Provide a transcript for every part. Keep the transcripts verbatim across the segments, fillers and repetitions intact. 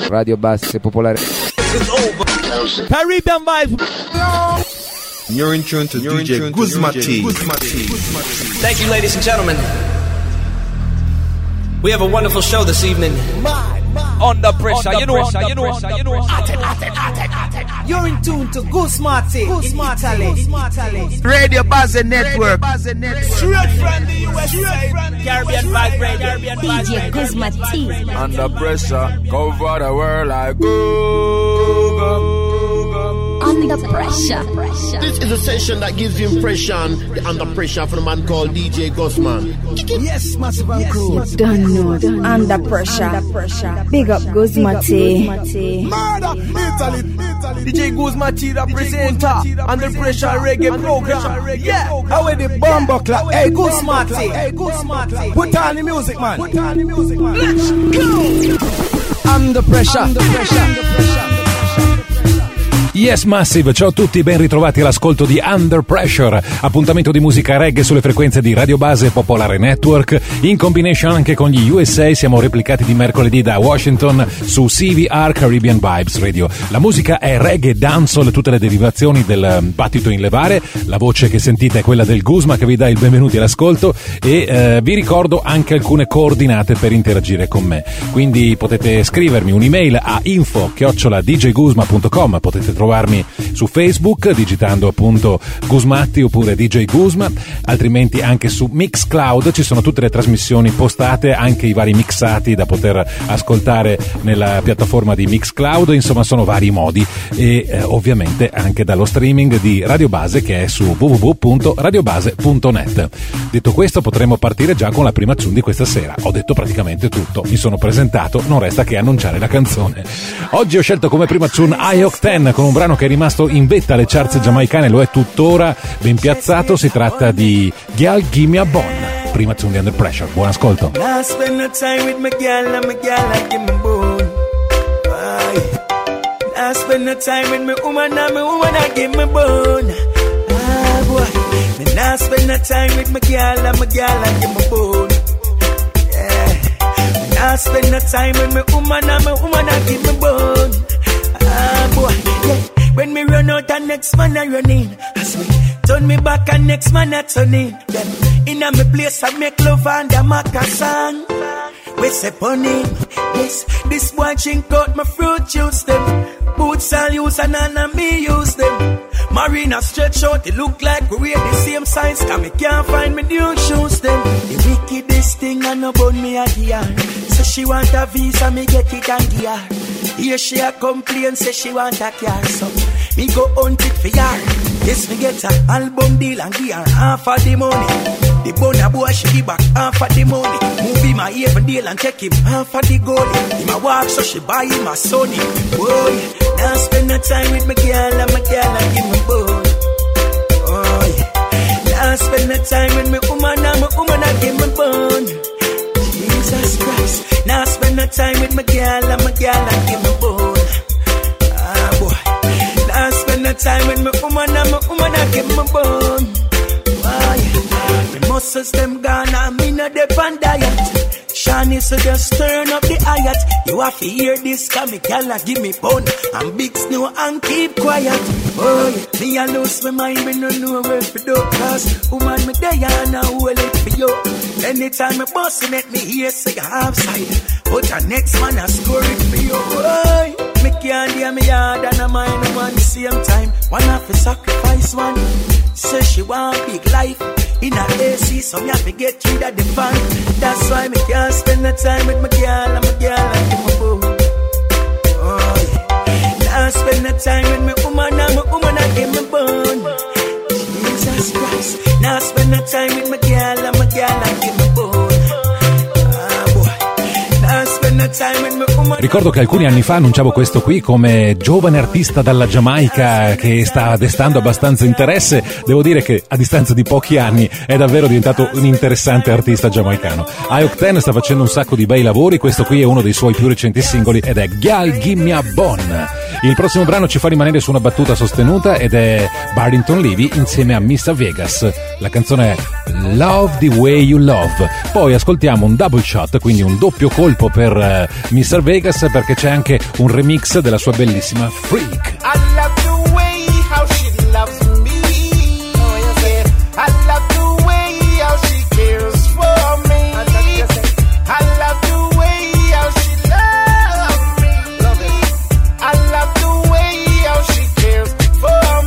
Radio Base Popolare. Caribbean vibes. You're in tune to You're D J Guzma T. Thank you, ladies and gentlemen. We have a wonderful show this evening. Under pressure, you know, pressure, you know, pressure, you know. You're in tune to Guzma T. Guzma Italy. Radio Base Network. Straight from the U S A. Caribbean vibe radio. D J Guzma T. Under pressure, cover the world like go, go. Under pressure. This is a session that gives you impression, the under pressure from a man called D J Guzman. Yes, Massive and Crew. Don't know. Under pressure. Big up Guzma T. Murder, Italy. D J Guzma T, the presenter. Under pressure reggae program. Yeah, how are the bomb clock? Hey, Guzma T. Hey, Guzma T. Put on the music, man. Put on the music, man. Let's go. Under pressure. Under pressure. Under pressure. Yes Massive, ciao a tutti, ben ritrovati all'ascolto di Under Pressure, appuntamento di musica reggae sulle frequenze di Radio Base Popolare Network, in combination anche con gli U S A. Siamo replicati di mercoledì da Washington su C V R Caribbean Vibes Radio. La musica è reggae, dancehall, tutte le derivazioni del battito in levare. La voce che sentite è quella del Guzma che vi dà il benvenuti all'ascolto e eh, vi ricordo anche alcune coordinate per interagire con me. Quindi potete scrivermi un'email a info chiocciola d j guzma punto com, potete trovare trovarmi su Facebook digitando appunto Guzmatti oppure D J Guzma, altrimenti anche su Mixcloud ci sono tutte le trasmissioni postate, anche i vari mixati da poter ascoltare nella piattaforma di Mixcloud. Insomma, sono vari modi e eh, ovviamente anche dallo streaming di Radio Base che è su w w w punto radio base punto net. Detto questo, potremmo partire già con la prima tune di questa sera. Ho detto praticamente tutto, mi sono presentato, non resta che annunciare la canzone. Oggi ho scelto come prima tune I Octane con un brano che è rimasto in vetta alle charts giamaicane, lo è tuttora, ben piazzato. Si tratta di Gyal Gimme a Bon, prima tune di Under Pressure. Buon ascolto. I spend the time with my gyal and my gyal I give me bone. I spend the time with my woman and my woman I give me bone. Ah boy, then I spend the time with my gyal and my gyal I give me bone. Yeah, I spend the time with my woman and my woman I give me bone. Ah boy, yeah. When me run out and next man I run in. As me turn me back and next man I turn in. Then in a me place I make love and I make a song. We say pon him. Yes, this boy drink out my fruit juice them. Boots all use and none of me use them. Marina stretch out, it look like we wear the same size. Cause me can't find me new shoes them. The wickedest thing I know about me at the yard. So she want a visa, me get it on the yard. Here she a complain, say she want a car. So me go hunt it for yard. Yes, me get a album deal and give her half of the money. The bonner boy she give back half of the money. Movie my even deal and take him half of the goalie. He my walk so she buy him a Sony. Boy, now spend the time with my girl and my girl and give me bone. Oh yeah, now spend the time with my woman and my woman and give me bone. Jesus Christ, now spend the time with my girl and my girl and give me bone. Ah boy, now spend the time with my woman and my woman and give me bone. Oh yeah, the muscles them gone and me no dep on diet. Shani, so just turn up the hayat. You have to hear this, cause me gala give me bone. And big snow and keep quiet. Oh yeah, me a lose my mind, me no know where to do. Cause woman me there and I hold it for you. Anytime me bustin' it, me hear say half side. But the next man I score it for you. Oh, me can't hear me hard and I mind one same time. One have to sacrifice one. Say she want big life in a A C, so me have to get rid of the fan. That's why me can't spend the time with my girl and my girl and give my bone. Oh yeah, now spend the time with my woman and my woman and give my bone. Jesus Christ, now spend the time with my girl and my girl and give my bone. Ricordo che alcuni anni fa annunciavo questo qui come giovane artista dalla Giamaica che sta destando abbastanza interesse. Devo dire che a distanza di pochi anni è davvero diventato un interessante artista giamaicano. I Octane sta facendo un sacco di bei lavori, questo qui è uno dei suoi più recenti singoli ed è Gyal Gimme a Bon. Il prossimo brano ci fa rimanere su una battuta sostenuta ed è Barrington Levy insieme a mister Vegas. La canzone è Love the Way You Love. Poi ascoltiamo un double shot, quindi un doppio colpo per uh, mister Vegas, perché c'è anche un remix della sua bellissima Freak. I love the way how she loves me. Oh, yeah. I love the way how she cares for me. I love the way how she loves me. Love it. I love the way how she cares for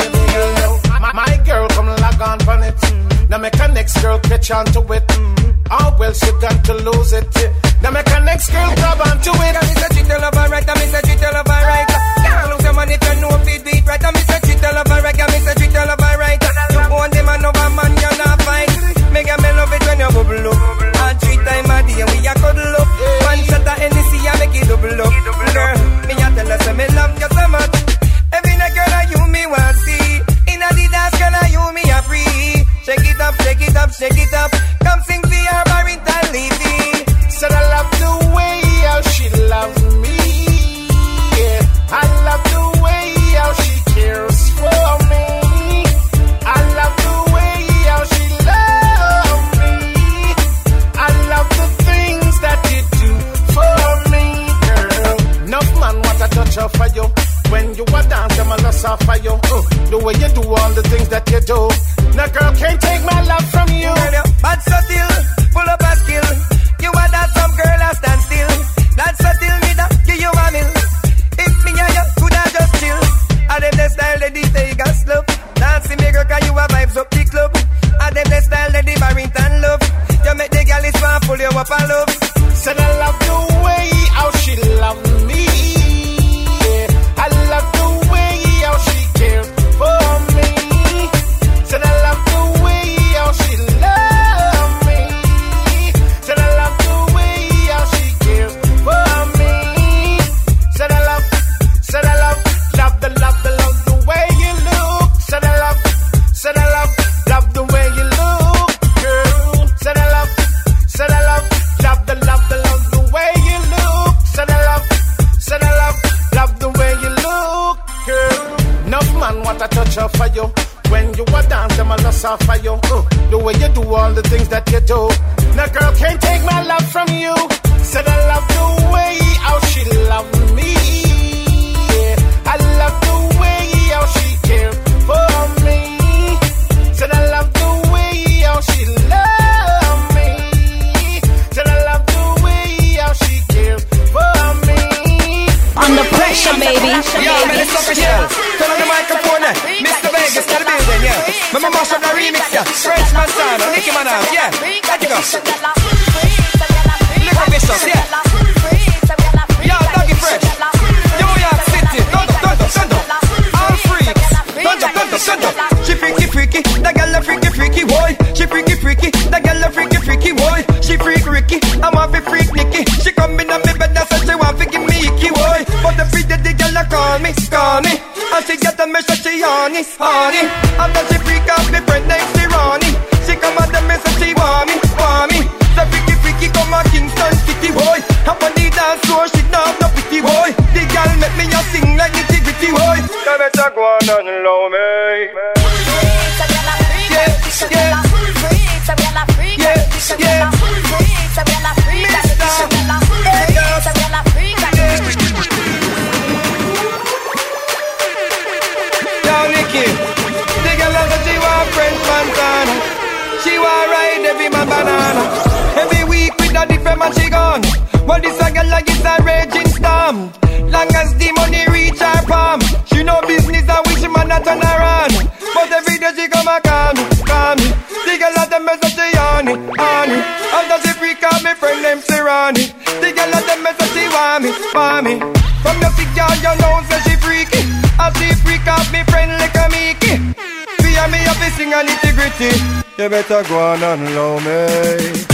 me. My, my girl come log on on it. Mm-hmm. Now make a next girl catch on to it. Mm-hmm. Oh well, she got to lose it. Now make a next girl grab on to it. I'm Mister Cheetah Lover, right? I'm Mister Cheetah Lover, right? Can't lose your money if you know if it beat right. I'm Mister Cheetah Lover, right? I'm Mister Cheetah Lover, right? You own them and over man, you're not fine. Make a me love it when you bubble up. And three times a day we a cuddle up. One shot of Hennessy I make it double up. Girl, me a tell her say me love you so much. Every night girl I you me want see. Inna the dance girl I you me a free. Shake it up, shake it up, shake it up. Come sing for your Barrington Levy. Said I love the way how she loves me. Yeah, I love the way how she cares for me. I love the way how she loves me. I love the things that you do for me, girl. Enough man want to touch her for you. When you a dance, them a lust off for you. Uh, the way you do all the things that you do. Now girl can't take my love from you. Bad subtle, full up a skill. You are that some girl a stand still. That's subtle me that give you a meal. If me and you could have just chill. I them the style that they take a slope. Dancing me girl cause you a vibes up the club. I them the style that the Barrington love. You make the girl is fun, pull you up a love. Said I love the way how she love me. Yeah, I love the way how she cares for me. Said I love the way how she love me. Said I love the way how she cares for me. Said I love, said I love, love the love the love the way you look. Said I love, said I love, love the way you look, girl. Said I love, said I love, love the love the love the way you look. Said I love, said I love, love the way you look, girl. Enough man want to touch her for you. When you a dance, them a lust off for you. Uh, the way you do all the things that you do. Now girl can't take my love from you. Said I love the way how she love me. Yeah, I love the way how she cares for me. Said I love the way how she love me. Said I love the way how she cares for me. Under pressure, baby. Yeah, man, it's official. Turn on the microphone, eh? Mister Vegas, got the building, yeah. Mama mash up the remix, yeah. French man sound, and Nicky man out, yeah. Let it go. Look at Bishop, yeah. Yo, Doggy Fresh. New York City, Thunder, Thunder, Thunder. All freaks. Thunder, Thunder, Thunder. She freaky, freaky, the girl a freaky, freaky, boy. She freaky, freaky, the girl a freaky, freaky, boy. She freak Ricky, I want to freak Nicky. She come in on me bed, that's what she want to give me icky, boy. But the freak that the girl a call me, call me. And she get the message, she honey, honey. After she freak out, me friend named she Ronnie. She come at the message, she want me, want me. The freaky, freaky come a Kingston City, boy. Up on the dance floor, she not no pity, boy. The girl make me a sing like nitty gritty, boy. You better go on and love me. Yeah, yeah. Yeah, yeah. Yo, Nicky, the girl that she want French Montana. She want ride every man banana. Every week with a different man she gone. Well, this a girl like it's a raging storm. Long as the money reach her palm, she no business and wish man a turn around. But every day she come a call me, call me. The girl at the mess up she honey, honey. After she freak out me friend named Sirani. The girl at the mess up she want me, want me. From the sick girl you know say she freaky. As she freak out me friend like a Mickey. Fear me up sing a nitty gritty. You better go on and love me.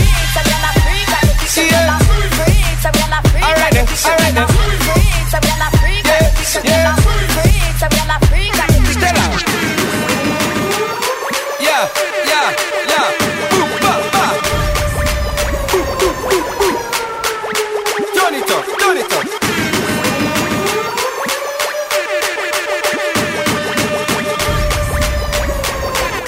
Yeah. Alright then, alright then. Yeah, yeah. Stella. Yeah, yeah, yeah. Boom, ba, ba. Turn it up, turn it up.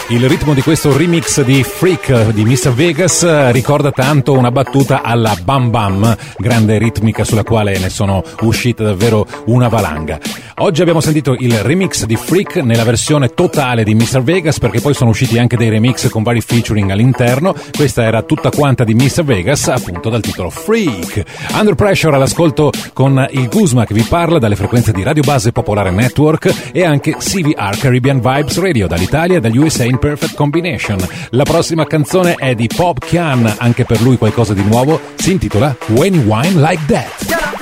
Il ritmo di questo remix di Freak di mister Vegas ricorda tanto una battuta alla Bam Bam, grande ritmica sulla quale ne sono uscite davvero una valanga. Oggi abbiamo sentito il remix di Freak nella versione totale di mister Vegas, perché poi sono usciti anche dei remix con vari featuring all'interno. Questa era tutta quanta di mister Vegas, appunto dal titolo Freak. Under Pressure all'ascolto con il Guzma che vi parla dalle frequenze di Radio Base Popolare Network e anche C V R Caribbean Vibes Radio dall'Italia e dagli U S A in Perfect Combination. La prossima canzone è di Popcaan, anche per lui qualcosa di nuovo, si intitola When You Whine Like That.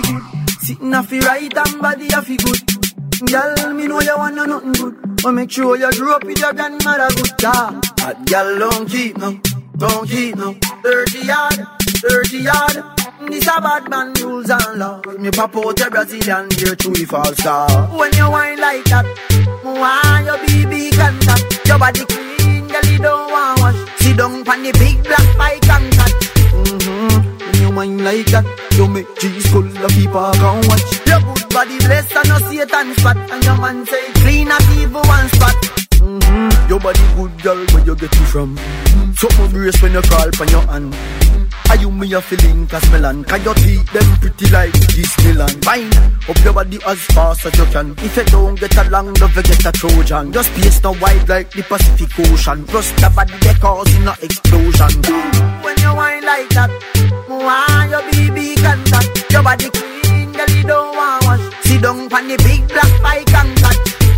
Sitting off your right and body off your good. Girl, me know you want no nothing good. But make sure you grew up with your grandmother good. Yeah, that girl don't keep no, don't keep no. Dirty yard, dirty yard. This a bad man rules and laws. Me pop out your Brazilian gear through the false star. When you whine like that, why your B B contact? Your body clean, girl, you don't want wash. Sit down on the big black bike and cat. Mm-hmm. When you whine like that, you make G's full of people can watch. Your good body blessed and no Satan spot. And your man say clean up evil one spot. Mm-hmm. Your body good, girl, where you get it from? Mm-hmm. Something brace when you crawl from your hand. Are you me a feeling Casmelan? Can your teeth them pretty like Disneyland? Fine, up your body as fast as you can. If you don't get along, don't forget a Trojan. Your space no wide like the Pacific Ocean. Plus the body they causing a explosion. When you whine like that, why your B B contact? Your body clean, girl, you don't want wash. Sit down on the big black bike and cat.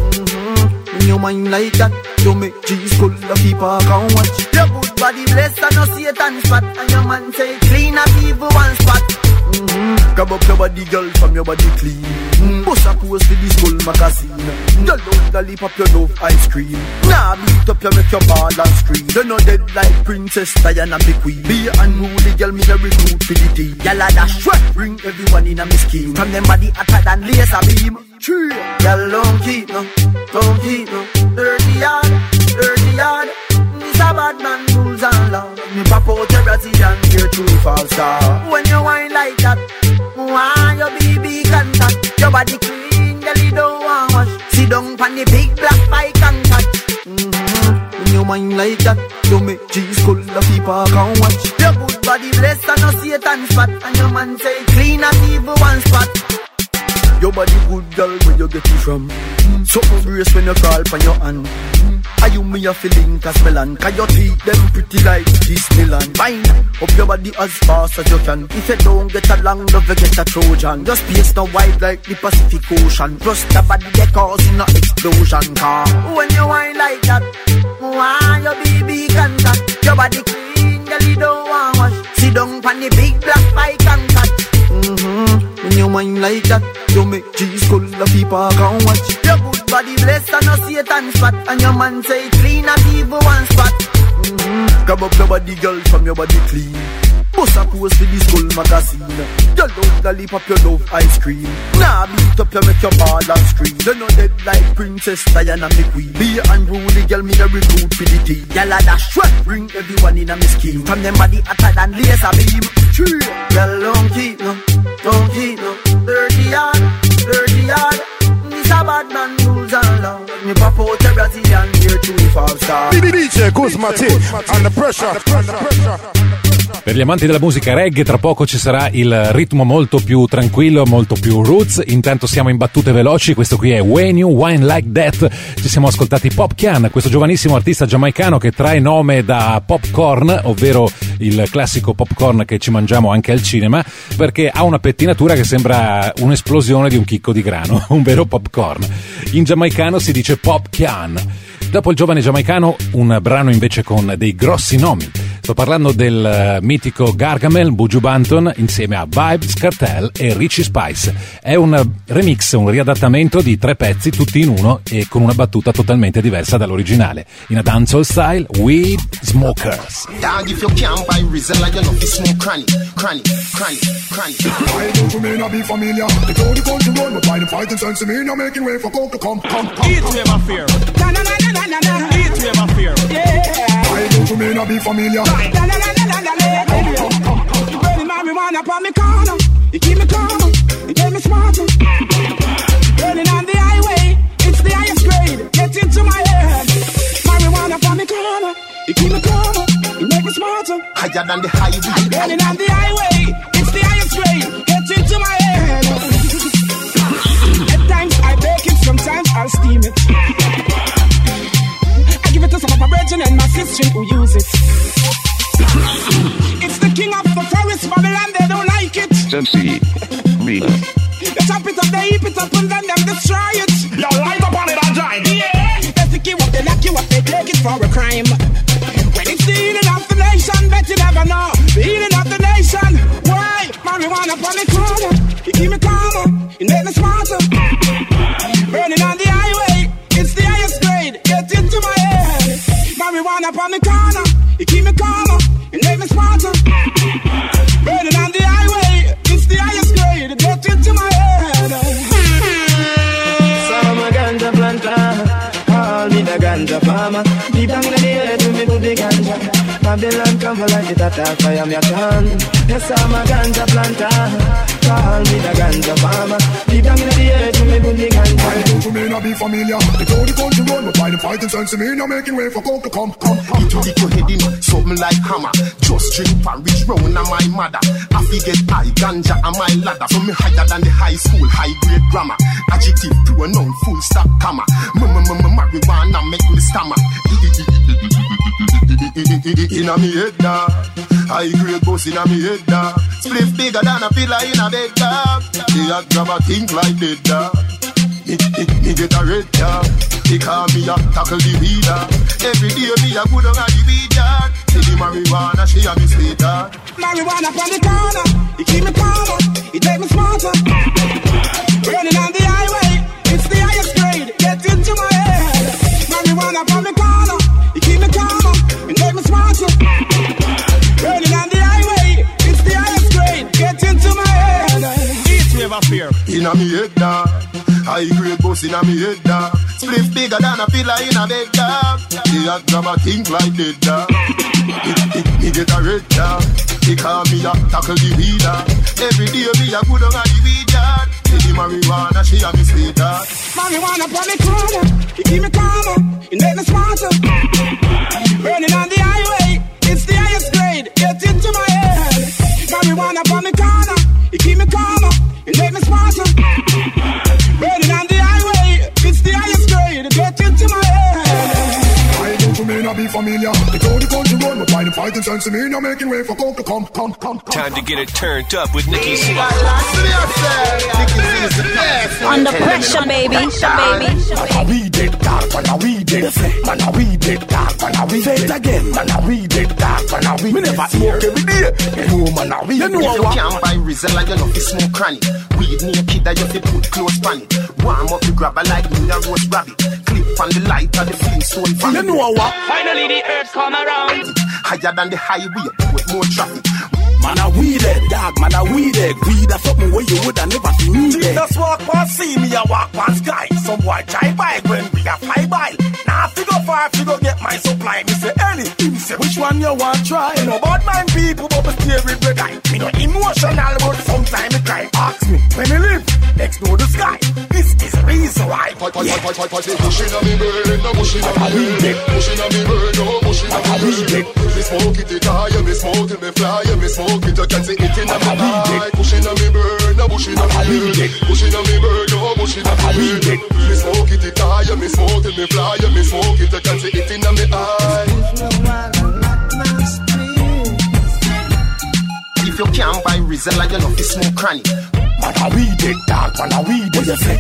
Mm-hmm. When you whine like that, you make G's full of people can watch. Your good body blessed and no Satan spot. And your man say clean up evil one spot. Mm-hmm. Grab up your body, girl, from your body clean. Mm-hmm. Bust a pose for this whole magazine. Mm-hmm. Girl, don't lollipop your love ice cream. Nah, beat up you make your ball and scream. You're not dead like Princess Diana be queen. Be unruly, girl, me the recruit for the team. Girl, I dash sweat, bring everyone in a me scheme. From them body hotter than laser beam. True. Girl, don't keep no, don't keep no. Dirty yard, dirty yard. This a bad man rules and laws. Me pop out your Brazilian gear through the false star. When you whine like that, why your B B contact? Your body clean, girl, you don't want wash. Sit down on the big black bike and cat. Mm-hmm. When you whine like that, you make G's full of people can watch. Your good body blessed and no Satan spot. And your man say clean and evil one spot. Your body good, girl, where you get it from? Mm. Something brace when you crawl from your hand. Mm. Are you me a feeling Casmelan? Can your teeth them pretty like Disneyland? Fine, up your body as fast as you can. If you don't get along, don't forget a Trojan. Your space no wide like the Pacific Ocean. Plus the body they causing a explosion. Car when you whine like that, why your B B contact? Your body clean, girl, you don't want wash. Sit down on the big black bike and cat. Mm-hmm. When you whine like that, you make G's full of people can watch. Your good body blessed and no Satan spot. And your man say clean and evil one spot. Mm-hmm. Grab up your body, girl, from your body clean. Bust a pose for this whole magazine. Your love lollipop, your love ice cream. Nah, beat up you make your ball and scream. You're not dead like Princess Diana me queen. Be unruly, girl, me the recruit for the team. Girl, I dash sweat, bring everyone in a me scheme. From them body hotter than laser beam. True. Girl, don't keep no, don't keep no. Dirty yard, dirty yard. This a bad man rules and laws. Me pop out your Brazilian gear to the false star. D J Guzma T, under pressure, under pressure. Per gli amanti della musica reggae tra poco ci sarà il ritmo molto più tranquillo, molto più roots. Intanto siamo in battute veloci, questo qui è When You Whine Like That. Ci siamo ascoltati Popcaan, questo giovanissimo artista giamaicano che trae nome da popcorn, ovvero il classico popcorn che ci mangiamo anche al cinema, perché ha una pettinatura che sembra un'esplosione di un chicco di grano, un vero popcorn. In giamaicano si dice Popcaan. Dopo il giovane giamaicano, un brano invece con dei grossi nomi. Sto parlando del uh, mitico Gargamel, Buju Banton, insieme a Vybz Kartel e Richie Spice. È un remix, un riadattamento di tre pezzi, tutti in uno e con una battuta totalmente diversa dall'originale. In a dancehall style, Weed Smokers. Dog, if you can't buy Rizla, you know you smoke cranny, cranny, cranny, cranny. I know you may not be familiar. They told you country road, but by the fighting sense of me, you're making way for coke to come, come, come. Eat with my fear. Na na na na na na. Eat with my fear. Yeah. I know you may not be familiar. Na na na na na na. Come, come, come, come. You burning marijuana upon me corner. You keep me calm. You get me smarter. Burning on the highway. It's the highest grade. Get into my head. Marijuana upon higher than the highway. Burning on the highway, it's the highest grade. Get into my head. At times I bake it, sometimes I'll steam it. I give it to some of my brethren and my sister who use it. It's the king of the forest, Babylon, they don't like it. Sensi, me. They chop it up, they heap it up, and then them destroy it. Yo, light up on it and join. Yeah, they stick you up, they lock you up, they take it for a crime. When it's the healing of the nation, bet you never know. The healing of the nation. Why? Marijuana on the corner, it keep me calmer, it make me smarter. Burning on the highway, it's the highest grade. Get into my head. Marijuana on the corner, it keep me calmer, it make me smarter. Burning on the highway, it's the highest grade. Get into my head. Some ganja planter, call me the ganja farmer. Deep down in the earth, to me put the ganja. Babylon come like it attack, I am your son. Yes, I'm a ganja planter. Call me the ganja farmer. Deep down in the earth, to me put the ganja. I do to me not be familiar. They told the country run, but by the fighting sense of me, you're making way for coke to come, come, come. It will your head in something like hammer. Just drink porridge round and my mother. I forget high ganja and my ladder. So me higher than the high school, high grade grammar. Adjective, pronoun, full stop, comma. Marijuana make me stammer. Inna me head da, high grade boss inna me head da. Spliff bigger than a pillar in a bed da. They a grab a think like dead da. Me, me, me get a red da. They call me a tackle the weeder. Every day me a good on a the weeder. See the marijuana she a me say da. Marijuana from the corner, it keep me calmer, it make me smarter. Running on the highway, it's the highest grade. Get into my head. Marijuana from the corner, it keep me calmer, it make me smarter. Running on the highway, it's the highest grade. Get into my head. East never fear. Inna me head da, high grade boss inna me head da. Spliff bigger than a pillar in a bed da. They a grab a think like dead da. Me, me, me get a red da. They call me a tackle the weeder. Every day me a good on a the weeder. See the marijuana she a me say da. Marijuana from the corner, it keep me calmer, it make me smarter. Burning on the highway, it's the highest grade. Get into my head. Marijuana from the corner, it keep me calmer, it make me smarter. Burning on the highway, it's the highest grade. Get into my head. I do to me not be familiar. They told the country run, but by the fighting sense of me, you're making way for coke to come, come, come, come. Time to get it turned up with Nicky Z. Under pressure, baby. baby. Man, I read it, dog. Man, I read it. Man, I read it, dog. Man, I read it. Say it again. Man, I read it, dog. Man, I read it. Me never smoke every day. You know, man, I read it. You know what? You can't buy Rizal and you know fi smoke cranny. Weed naked that you fi put clothes pan it. Warm up the grabber like me a roast rabbit. Clip on the light of the Flintstone van. You know what? Finally the earth come around. Higher than the highway with more traffic. Man, I weeded, dog. Man, I weeded. Weed is something where you would have never seen me. Jesus walk past, see me, I walk past sky. Some boy drive by when we a fly by. Now if you go far, if you go get my supply. Me say, Ellie, him say, which one you want try? You know about my people, but me stay with the guy. Me no emotional, but sometimes me cry. Ask me, when me live next to the sky. This is the reason why. Yeah. Pushing on me bird, no pushing on me bird. Pushing on me bird, no pushing on me bird. Me smoke it, it high, me smoke it, me fly, me smoke. You can see it in a eye. Pushing on me bird, no pushing on me bird. Pushing on me bird, no pushing on me bird. Me smoke it, it high, me smoke it, me fly, me smoke it. You can see it in a eye. If you can't buy Rizal, you know fi smoke cranny. Man, I read it, dog. Man, I read it. What you say?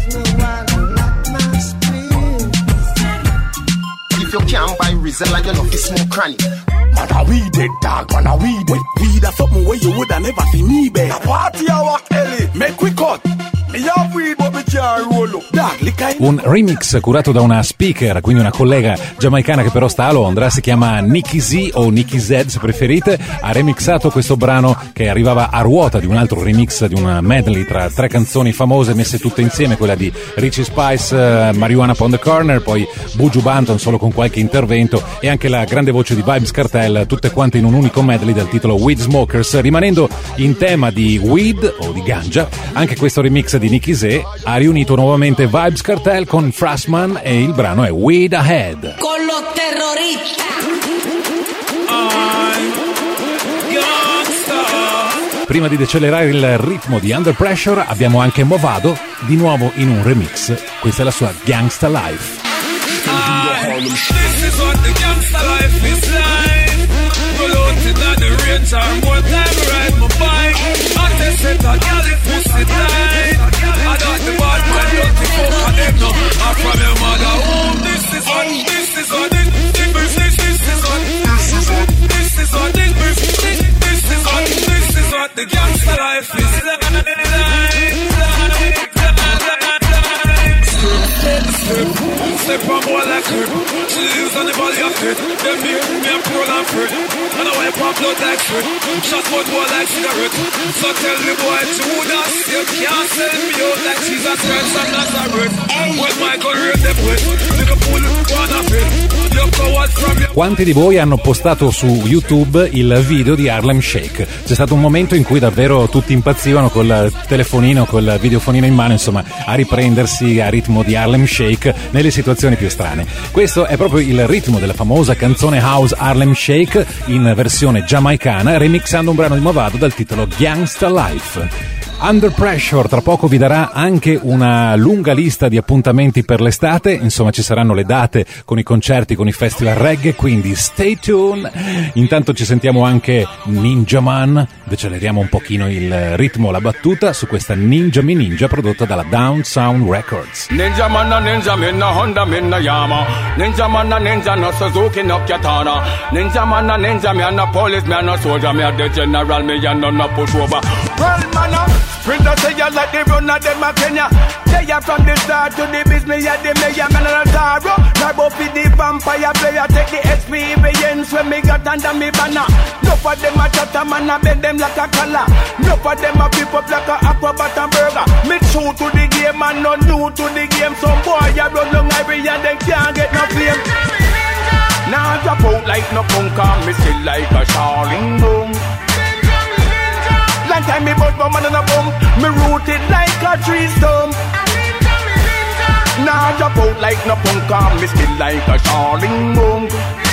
If you can't buy Rizal, you know fi smoke cranny. Man, I read it, dog. Man, I read it. Weed is something where you would have never seen me, babe. The party I walk, Ellie. Make we cut. Me have weed, but me can't roll up. Dog, licca in. Un remix curato da una speaker, quindi una collega giamaicana che però sta a Londra, si chiama Nicky Z o Nicky Z se preferite, ha remixato questo brano che arrivava a ruota di un altro remix, di una medley tra tre canzoni famose messe tutte insieme, quella di Richie Spice, uh, Marijuana Upon the Corner, poi Buju Banton solo con qualche intervento e anche la grande voce di Vybz Kartel, tutte quante in un unico medley dal titolo Weed Smokers. Rimanendo in tema di weed o di ganja, anche questo remix di Nicky Z ha riunito nuovamente Vybz Kartel con Frostman e il brano è Weed Ahead. Con los terroristas. Prima di decelerare il ritmo di Under Pressure abbiamo anche Movado, di nuovo in un remix. Questa è la sua Gangsta Life. Ah, this is what the gangsta life is like. Reloaded at the range, I'm more time ride my bike. I test it, I got it, pussy tight. I got the bad man, don't the fuck of them, no. I'm from your mother home. This is what, this is what, this, this, this, this is what, this is what, this is what, this, this, this is what, this is what the gangsta life is like. Step on board like her. She lives on the body of it. Them me, me a pro and fruit. And I wipe up blood like fruit. Shot but boy like cigarette. So tell the boy Judas, you can't sell me out like Jesus Christ and Nazareth. When Michael read the boy, you can pull one of it. You coward from your... Quanti di voi hanno postato su YouTube il video di Harlem Shake? C'è stato un momento in cui davvero tutti impazzivano col telefonino, col videofonino in mano, insomma, a riprendersi a ritmo di Harlem Shake nelle situazioni più strane. Questo è proprio il ritmo della famosa canzone house Harlem Shake in versione giamaicana, remixando un brano di Movado dal titolo Gangsta Life. Under Pressure tra poco vi darà anche una lunga lista di appuntamenti per l'estate, insomma ci saranno le date con i concerti, con i festival reggae, quindi stay tuned. Intanto ci sentiamo anche Ninja Man, deceleriamo un pochino il ritmo, la battuta su questa Ninja Mi Ninja prodotta dalla Down Sound Records. Ninja man a ninja, me no Honda, me no Yama. Ninja man a ninja, no Suzuki, no Katana. Ninja man a ninja, me a no police, me a no soldier, me a the general, me a no no pushover. Well, man, uh, Sprinter say you like the run of them a Kenya. They are from the start to the business, yeah, the mayor, man, and a Taro. Now, for the vampire player, take the experience when me got under me banner. No for them a chatter, man, I bend them like a collar. No for them a flip up like a acrobat and burger. Me true to the game and not new to the game. Some boy, you run long every year, they can't get no fame. Now, drop out like no punk, and me still like a Charling boom. Long time me bought my man on a boom. Me rooted like a tree stump. Nah, drop out like no punk, and me still like a Charling boom.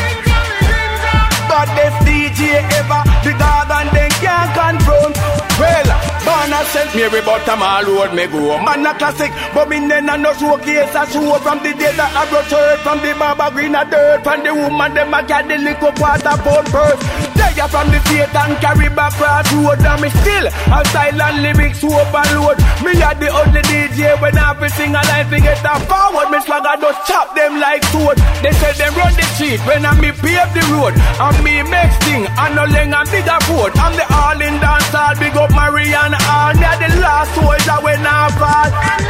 But this D J ever, the dog and they can't confront. Well, Barna sent me every bottom all road me go. Man a classic, but me then a no showcase a show from the day that I brought her from the Baba Green a dirt. From the woman them a carry the liquor water pound purse. They are from the state and carry back cross road. And me still a silent lyrics overload. Me a the only D J when I fi sing a line fi get a forward. Me swagger just chop them like sword. They say them run the street when I me pave the road. And me make thing and no leng and bigger boat. I'm the all in dance all big up Marianne all. Me a the last soldier when I fall.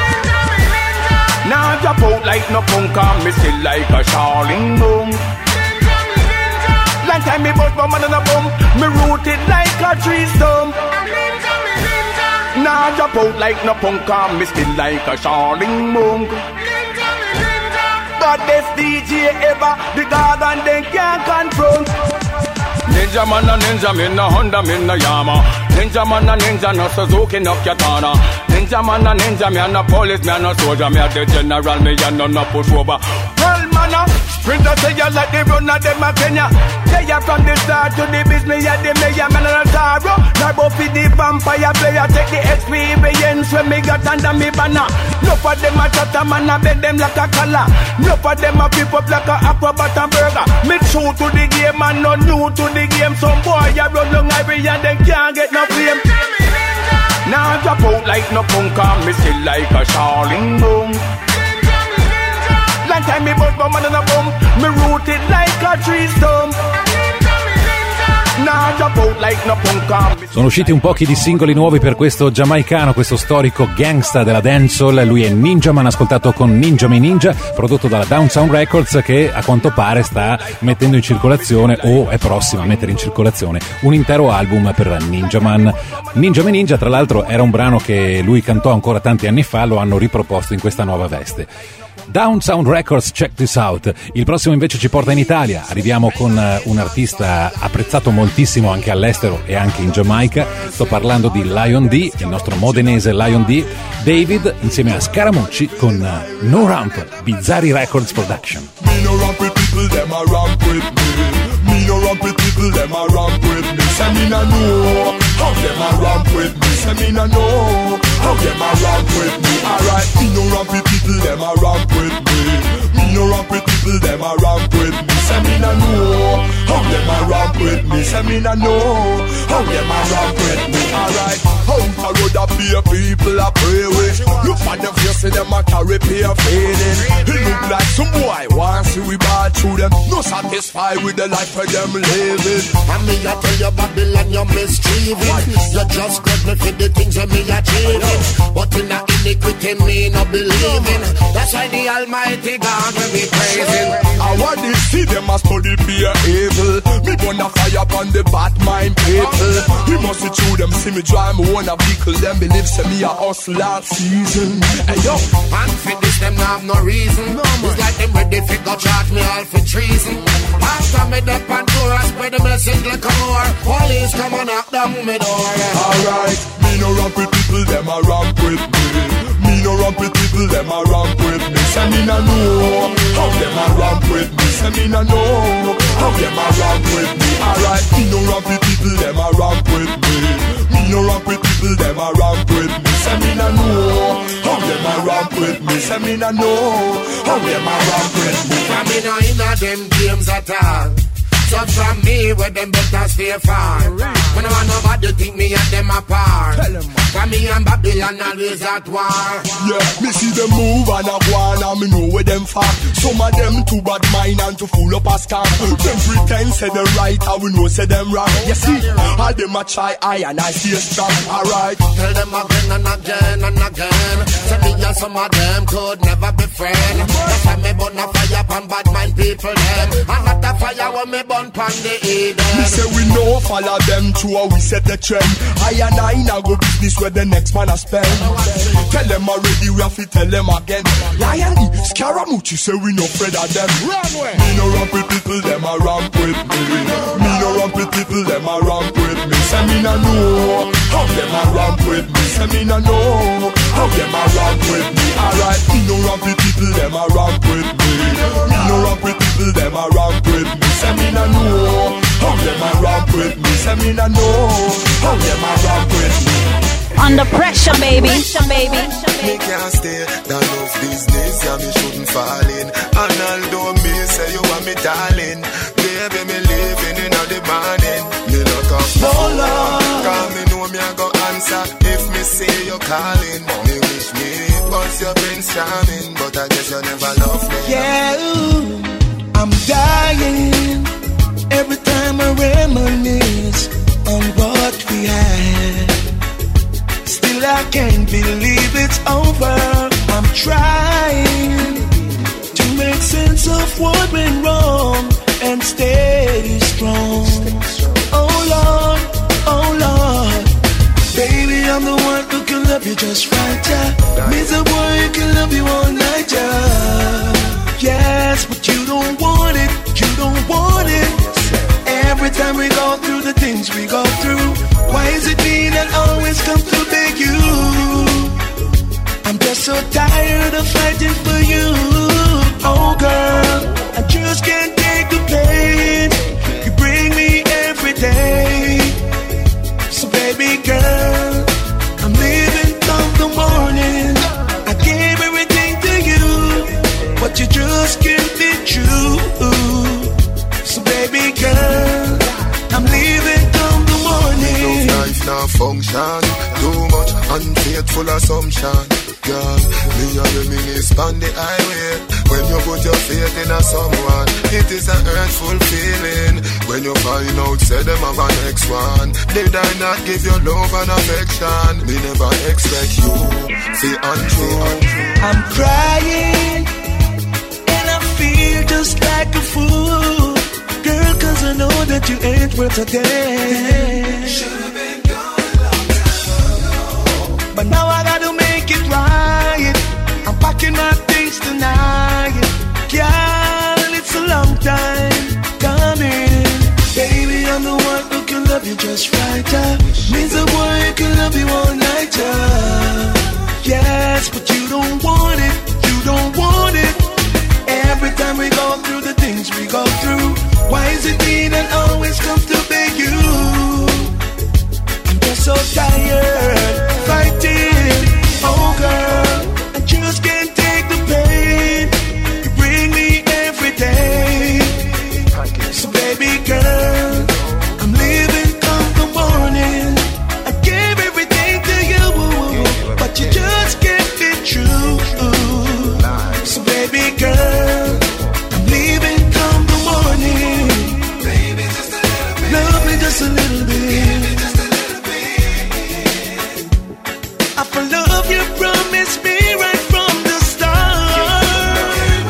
Now drop out like no punk and me still like a Charling boom. Long time me bought my man on a boom. Me rooted like a tree stump. Now drop out like no punk and me still like a Charling boom. But this D J ever, the God and they can't confront. Ninja man a ninja, me no Honda, me no Yama. Ninja man a ninja, no Suzuki, no Katana. Ninja man a ninja, me a no police, me a no soldier, me a the general, me a no no pushover. Well, man, uh, Sprinter say you like the run of them a Kenya. They are from the start to the business, yeah, the mayor, man, and a Taro. Now, for the vampire player, take the experience when me got under me banner. No for them a chatter, man, I bend them like a collar. No for them a flip up like a acrobat and burger. Me true to the game and not new to the game. Some boy, you run long every year, they can't get no fame. Now, drop out like no punk, and me still like a Charling boom. Long time me bought my man on a boom. Me rooted like a tree stump. Nah, drop out like no punk. Sono usciti un pochi di singoli nuovi per questo giamaicano, questo storico gangsta della dancehall. Lui è Ninja Man, ascoltato con Ninja Mi Ninja, prodotto dalla Down Sound Records, che a quanto pare sta mettendo in circolazione o è prossima a mettere in circolazione un intero album per Ninja Man. Ninja Mi Ninja, tra l'altro, era un brano che lui cantò ancora tanti anni fa, lo hanno riproposto in questa nuova veste. Down Sound Records, check this out. Il prossimo invece ci porta in Italia. Arriviamo con un artista apprezzato moltissimo anche all'estero e anche in Giamaica. Sto parlando di Lion D, il nostro modenese Lion D, David, insieme a Scaramucci con No Ramp, Bizzarri Records Production. Me no ramp with people, them a ramp with me. Me no ramp with people, them a ramp with me. Say me no know how them a ramp with me? Say me no know how them a ramp with me. Alright, me no ramp with people, them a ramp with me. Me no ramp with people, them a ramp with me. Say me no know how them a ramp with me. Say me no know how them a ramp with me. Alright, how I road a beer people a pray with. Look at them face, see them a carry pay fading. It look like some boy want see we bad through them. No satisfied with the life where them living. And me a tell you Babylon you mischieving. You just got me for the things that me achieving. But in a iniquity me no believing. That's why the Almighty God will be praising. I want to see them as study fear evil. Me gonna fire upon the bad mind people. We must see through them, see me drive me one a vehicle. Them believe say me a hustle last season. Hey yo, and for this them no have no reason. No, it's like them ready to go charge me all for treason. After me the Pandora spread the message like a war. Police come and knock down me door. Alright, me no ramp with people, them a ramp with me. Me no ramp with people, them a ramp with me. Say me no know how them a ramp with me. Say me no know how them a ramp with me. Alright, me no ramp with people, them a ramp with me. Me no ramp with people, them a ramp with me. Say me no know how them a ramp with me. Say me no know how them a ramp with me. I me no inna them games at all. So from me, where them better stay far. When I want nobody think me and them apart. From me and Babylon always at war. Yeah, me see them move and a go on and me know where them far. Some of them too bad mind and to fool up a scam. Them pretend say them right and we know say them wrong. You see, all them a try I and I stay strong. Alright, tell them again and again and again. Say me and some of them could never be friends. That's why me burn a fire upon bad mind people them. And not a fire when me burn. Me say we know follow them to how we set the trend. I and I now go business where the next man a spend. Tell them already, we have to tell them again. Lion E, Scaramucci say we no afraid of them. Me no ramp with people, them a ramp with me. Me no ramp with people, them a ramp with me. Say me no know how them a ramp with me. Say me no know how them a ramp with me. Alright, me no ramp with people, them a ramp with me. Me no ramp with people, them a ramp with me. Say me no know how them a ramp with me. Say me no know how them a ramp with me. Under pressure, baby. Pressure, baby. Me can't stay, that love business, yeah, me shouldn't fall in. And although me say you are me darling, baby, me living in the morning. Me look up no love, cause me know me I go answer if me say you calling. Me wish me was your Prince Charming, but I guess you never love me. Yeah, ooh, I'm dying every time I reminisce on what we had. Still I can't believe it's over. I'm trying to make sense of what went wrong and stay strong. Oh Lord, oh Lord, baby I'm the one who can love you just right, yeah. Me's the boy who can love you all night, yeah. Yes, but you don't want it, you don't want it. Every time we go through the things we go through, why is it me that always come to beg you? I'm just so tired of fighting for you. Oh girl, I just can't take the pain. You bring me every day. So baby girl, I'm leaving from the morning. I gave everything to you, but you just can't be true. So baby girl, I'm leaving come the morning. Love life now function, too much unfaithful assumption. Girl, me and reminisce on the highway. When you put your faith in a someone, it is an hurtful feeling. When you find out, say them have an next one. Did I not give you love and affection? Me never expect you, see untrue. I'm crying, and I feel just like a fool. Girl, cause I know that you ain't worth a damn. Should've been gone a long time ago. But now I gotta make it right. I'm packing my things tonight. Girl, it's a long time coming. Baby, I'm the one who can love you just right, yeah. Me's the boy who can love you all night, yeah. Yes, but you don't want it, you don't want it. Every time we go through the things we go through, why is it me that always comes to beg you? I'm just love you, promise me right from the start.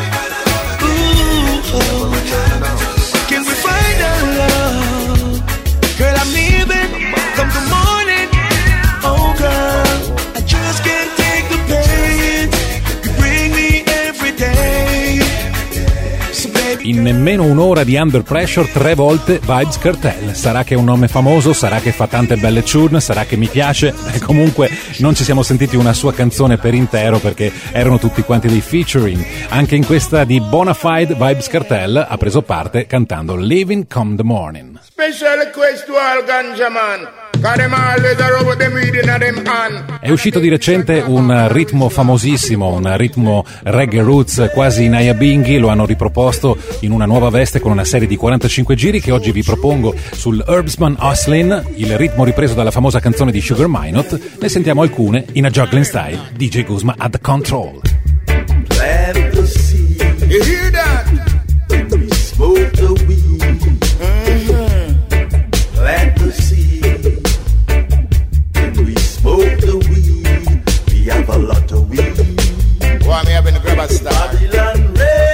Ooh, oh. Can we find our love? Girl, I'm leaving, come the morning. Oh girl, I just can't take the pain. You bring me every day. So baby, in nemmeno un'ora di Under Pressure tre volte Vybz Kartel. Sarà che è un nome famoso, sarà che fa tante belle tune, sarà che mi piace. E comunque non ci siamo sentiti una sua canzone per intero perché erano tutti quanti dei featuring. Anche in questa di Bonafide Vybz Kartel ha preso parte cantando Living Come the Morning. Special request to all ganja man. È uscito di recente un ritmo famosissimo, un ritmo reggae roots quasi Nyabinghi, lo hanno riproposto in una nuova veste con una serie di quarantacinque giri che oggi vi propongo sul Herbsman Hustlin', il ritmo ripreso dalla famosa canzone di Sugar Minott. Ne sentiamo alcune in a juggling style, D J Guzma at the control. plant the seed. You hear that? We smoke the weed. Mm-hmm. Plant the seed. When we smoke the weed, we have a lot of weed. Why me having to grab a star? Babylon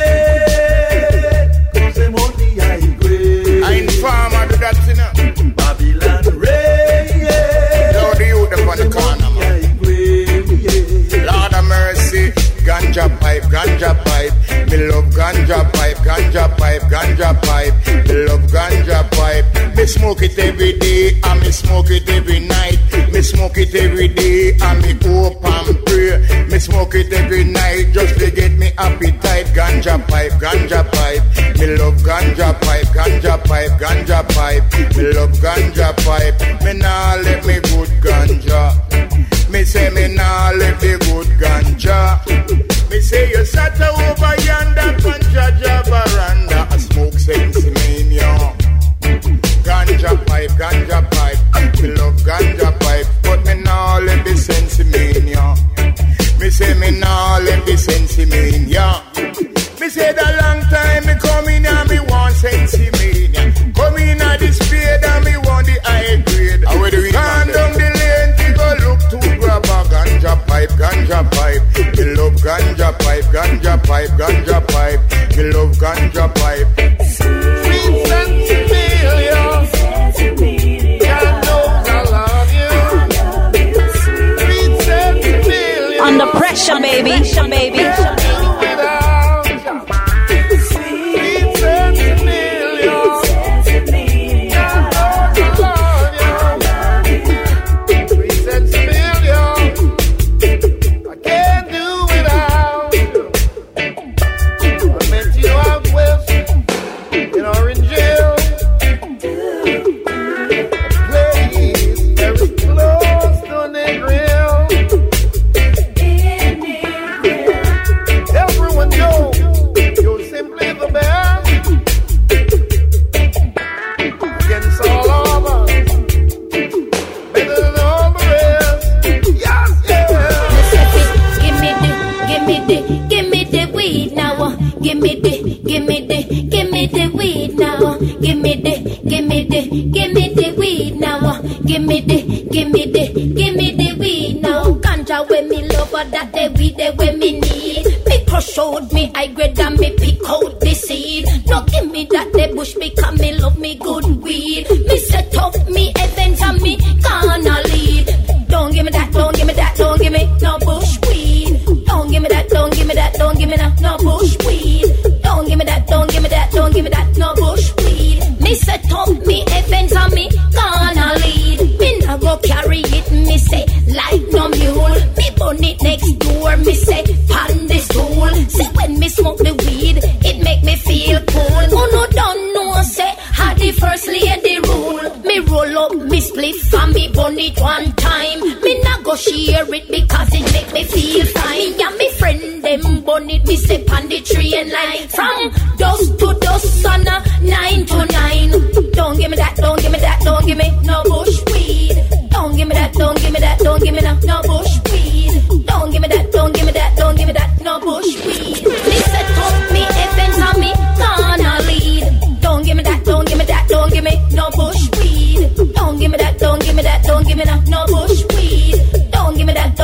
red, cause them only high grade. I inform her do that, you know. Babylon red, yeah. Lord, the youth up on the corner, man. Lord of mercy, ganja pipe, ganja pipe. Me love ganja pipe, ganja pipe, ganja pipe. Me love ganja pipe. Me smoke it every day, and me smoke it every night. Me smoke it every day, and me hope and pray. Me smoke it every night, just to get me appetite. Ganja pipe, ganja pipe. Me love ganja pipe, ganja pipe, ganja pipe. Me love ganja pipe. Me nah let me good ganja. Me say me nah let the good ganja. Me say you sat over yonder ganja veranda. I smoke sense me, yo. Ganja pipe, ganja pipe. Me love ganja pipe, but me nah let the sense me, yo. Me say me nah let the sense me, yo. Me say the long time me come in and me want sense me, yo. Come in at the spade and me want the high grade. I wear the weed. Gone down the lane to go look to grab a ganja pipe, ganja pipe. Me love ganja pipe, ganja pipe, ganja pipe. Me love ganja pipe. Sweet Sensibilla, God knows I love you. Sweet Sensibilla, Under pressure, baby, baby. That they weed they when me need. Me crush out me I grade and me pick out the seed. No give me that they bush because me love me good weed. Me set up me events and me gonna lead. Don't give me that, don't give me that, don't give me no bush weed. Don't give me that, don't give me that, don't give me no, no bush weed. Don't give me that, don't give me that, don't give me that, no bush weed. Me set up me events and me gonna lead. Me nah go carry it, me say like no mule. Me burn it next door, me say pan the stool. Say when me smoke the weed, it make me feel cool. Oh no, don't know, say how the first lady rule. Me roll up me spliff and me burn it one time. Me nah go share it because it make me feel fine. Me and me friend them burn it, me say pan the train line. From dusk to dusk and a nine to nine. Don't give me that, don't give me that, don't give me no bush weed. Don't give me that, don't give me that, don't give me no, no bush weed. Don't give me that, don't give me that, don't give me that, no bush weed. Me set up me events and me gonna lead. Don't give me that, don't give me that, don't give me no bush weed. Don't give me that, don't give me that, don't give me no, no bush weed. Don't give me that, don't give me that.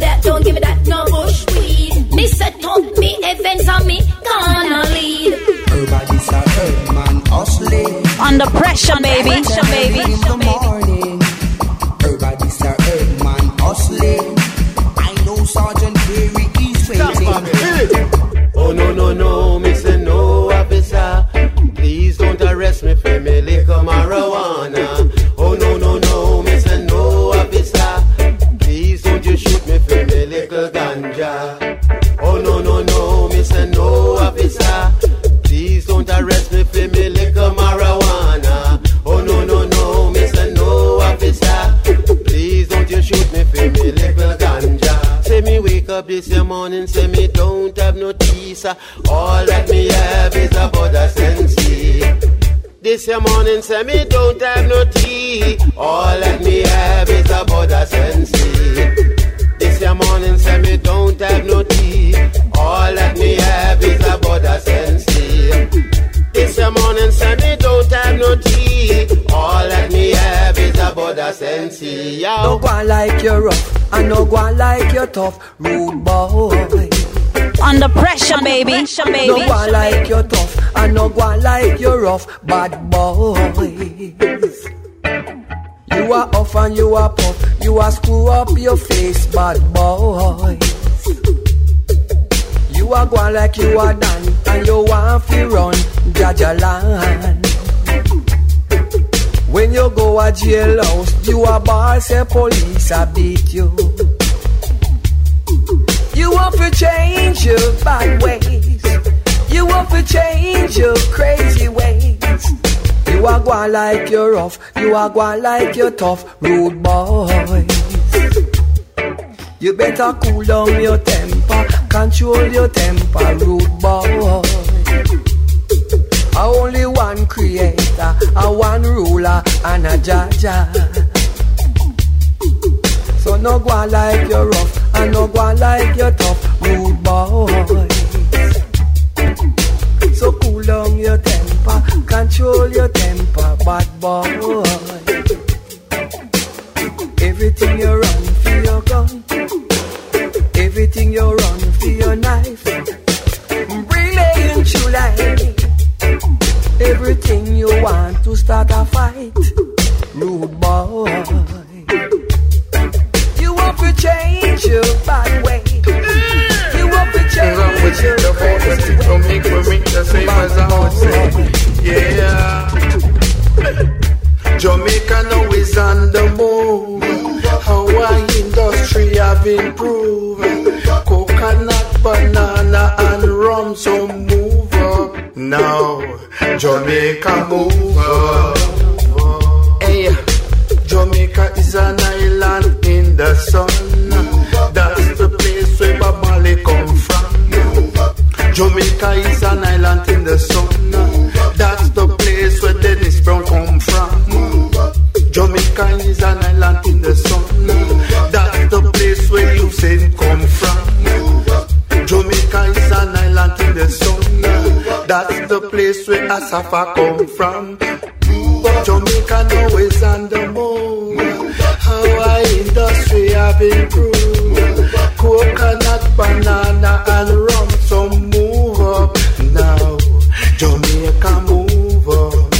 that, don't give me that, no bush weed. Me set up me events and me gonna lead. Everybody's a herb man hustling. Under pressure, baby. Pressure, baby. In the morning. Everybody's a herb man hustling. I know Sergeant Perry is waiting. Oh no no no, me say no officer. Please don't arrest me for me liquor marijuana. Oh no no no, me say no officer. Please don't you shoot me for me liquor ganja. Oh no no no, me say no officer. Please don't arrest me for me liquor marijuana. Oh no no no, me say no officer. Please don't you shoot me for me liquor ganja. Say me wake up this morning, say me don't have no tea, sir. All that me have is a Buddha Sensei. This morning, say me don't have no tea. All that me have is a Buddha Sensei. This morning, say me don't have no tea. All that me have is a Buddha Sensei. This morning, say me don't have no tea. All that me have is a Buddha Sensei. No go like you're rough, and no go like you're tough, rude boy. Under pressure, baby. Pressure, baby. No go like you're tough, and no go like you're rough, bad boys. You are off and you are puff, you are screw up your face, bad boys. You are go like you are done, and you want to run, Jaja land. When you go a jailhouse, you a ball say police a beat you. You want to change your bad ways. You want to change your crazy ways. You are going like you're rough. You are going like you're tough, rude boys. You better cool down your temper, control your temper, rude boy. Only one creator, a one ruler, and a jaja. So no go like you're rough, and no go like you're tough, rude boy. So cool down your temper, control your temper, bad boy. Everything you run for your gun, everything you run for your knife, brilliant July. Everything you want to start a fight, rude boy. You want to change your bad way. You want to change your the crazy way. Don't make me make the same as I would say. Yeah. Jamaica now is on the move. Hawaii industry have improved. Coconut, banana and rum, so move up now. Jamaica move up. Hey, Jamaica is an island in the sun. That's the place where Bob Marley come from. Jamaica is an island in the sun. That's the place where Dennis Brown come from. Jamaica is an island in the sun. That's the place where Usain come from. Jamaica is an island in the sun. That's the place where Asafa come from. But Jamaica now is on the move. How our industry have improved. Coconut, banana and rum, so move up now. Jamaica move up.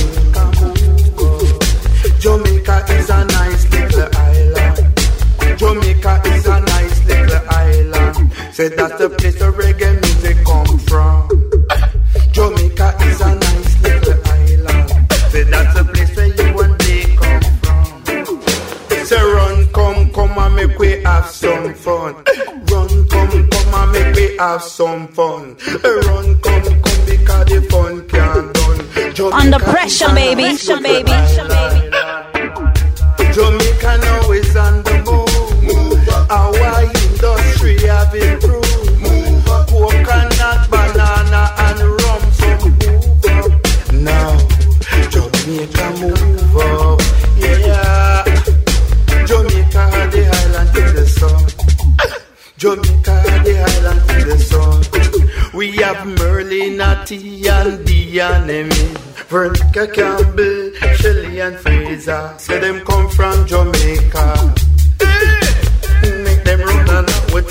Jamaica is a nice little island. Jamaica is a nice little island. Say that's the place where reggae music come from. Jamaica is a nice little island. Say that's the place where you and they come from. Say run, come, come and make we have some fun. Run, come, come and make we have some fun. Run, come, come because the fun can't done. Jamaica under pressure, baby. Pressure, baby. Pressure, baby. Jamaica now is on the move. Our industry have improved. Coconut, banana and rum, so move up now. Jamaica move up, yeah. Jamaica had the island in the sun. Jamaica had the island in the sun. We have Merlin, Natty and Dianemi, Veronica Campbell, Shelly and Fraser. Say them come from Jamaica. Make them run and with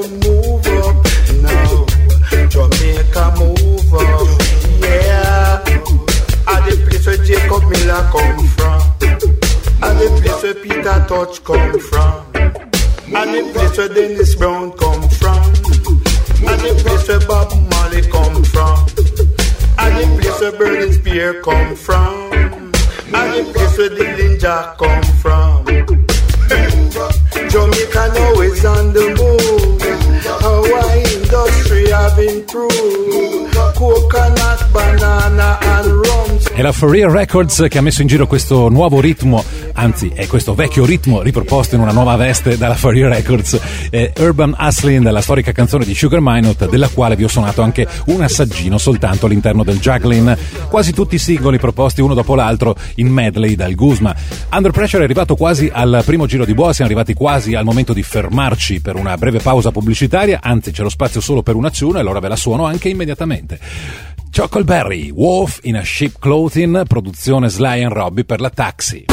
move up now. Jamaica move up, yeah. At the place where Jacob Miller come from, at the place where Peter Touch come from, at the place where Dennis Brown come from, at the place where Bob Marley come from, at the place where Burning Spear come from, at the place where Dylan Jack come from. Jamaica now is on the move. Our industry have improved. Coconut, banana and rum. È la For Real Records che ha messo in giro questo nuovo ritmo, anzi è questo vecchio ritmo riproposto in una nuova veste dalla For Real Records. È Urban Hustlin', la storica canzone di Sugar Minott, della quale vi ho suonato anche un assaggino soltanto all'interno del Juggling. Quasi tutti i singoli proposti uno dopo l'altro in medley dal Guzma. Under Pressure è arrivato quasi al primo giro di boa, siamo arrivati quasi al momento di fermarci per una breve pausa pubblicitaria, anzi c'è lo spazio solo per una tune e allora ve la suono anche immediatamente. Chuckleberry, Wolf in a Sheep Clothing, produzione Sly and Robbie per la Taxi.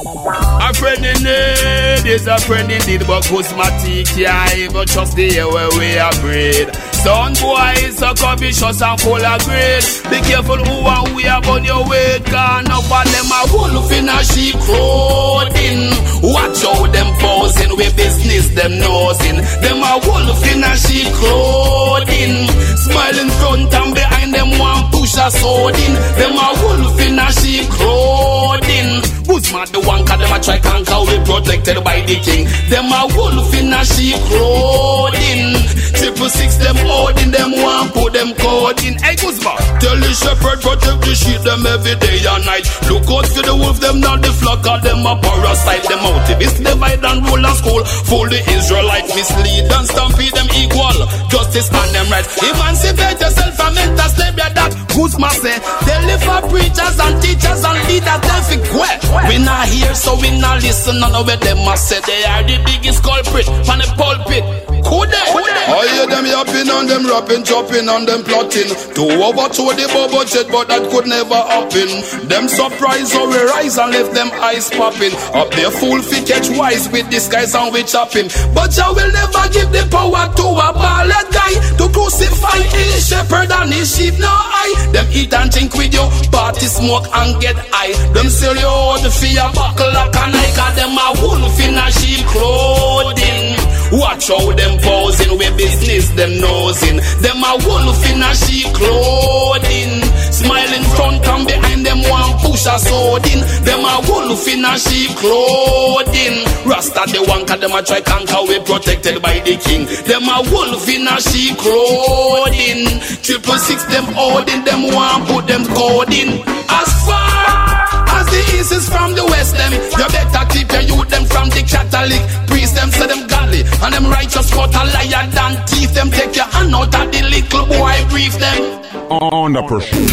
A friend in need is a friend indeed, but Guzmatic can't even trust the air where we are breed. Son boy is so covetous and full of greed. Be careful who and we are on your way, cause enough of them a wolf in a sheep clothing. Watch out them posing with business them nosing. Them a wolf in a sheep clothing. Smiling front and behind them one push a sword in. Them a wolf in a sheep clothing. Guzma the one cause them a try conquer, we protected by the king. Them a wolf in a sheep clothing. Triple six them holding, them one put them code in. Hey Guzma, tell the shepherd protect the sheep them every day and night. Look out for the wolf, them not the flock, cause them a parasite. Them motivists divide and rule and school. Fool the Israelite, mislead and stampede them equal. Justice and them right. Emancipate yourself from mental slavery, that Guzma say. They live for preachers and teachers and leaders, them fi quit. We not hear, so we not listen. None of them must say they are the biggest culprit on the pulpit. Could they? I hear them yapping and them rapping, chopping and them plotting to overthrow the bubble jet, but that could never happen. Them surprise how we rise and left them eyes popping. Up there fool fi catch wise with disguise and we chopping. But I will never give the power to a ballad guy to crucify his shepherd and his sheep. No I. Them eat and drink with you, party smoke and get high. Them sell you out the fear buckle like a Nike. Cause them a wolf in a sheep clothing. Watch out them posing with business them nosing. Them a wolf in a sheep clothing. Smiling front and behind them one push a sword in. Them a wolf in a sheep clothing. Rasta the one cause them a try conquer, we protected by the king. Them a wolf in a sheep clothing. Triple six them holding, them one put them code in. As far as the east is from the west them, you better keep your youth them from the Catholic priest them, say them godly and them righteous cut a liar than teeth them. Take your hand out of the little boy, brief them. On the person.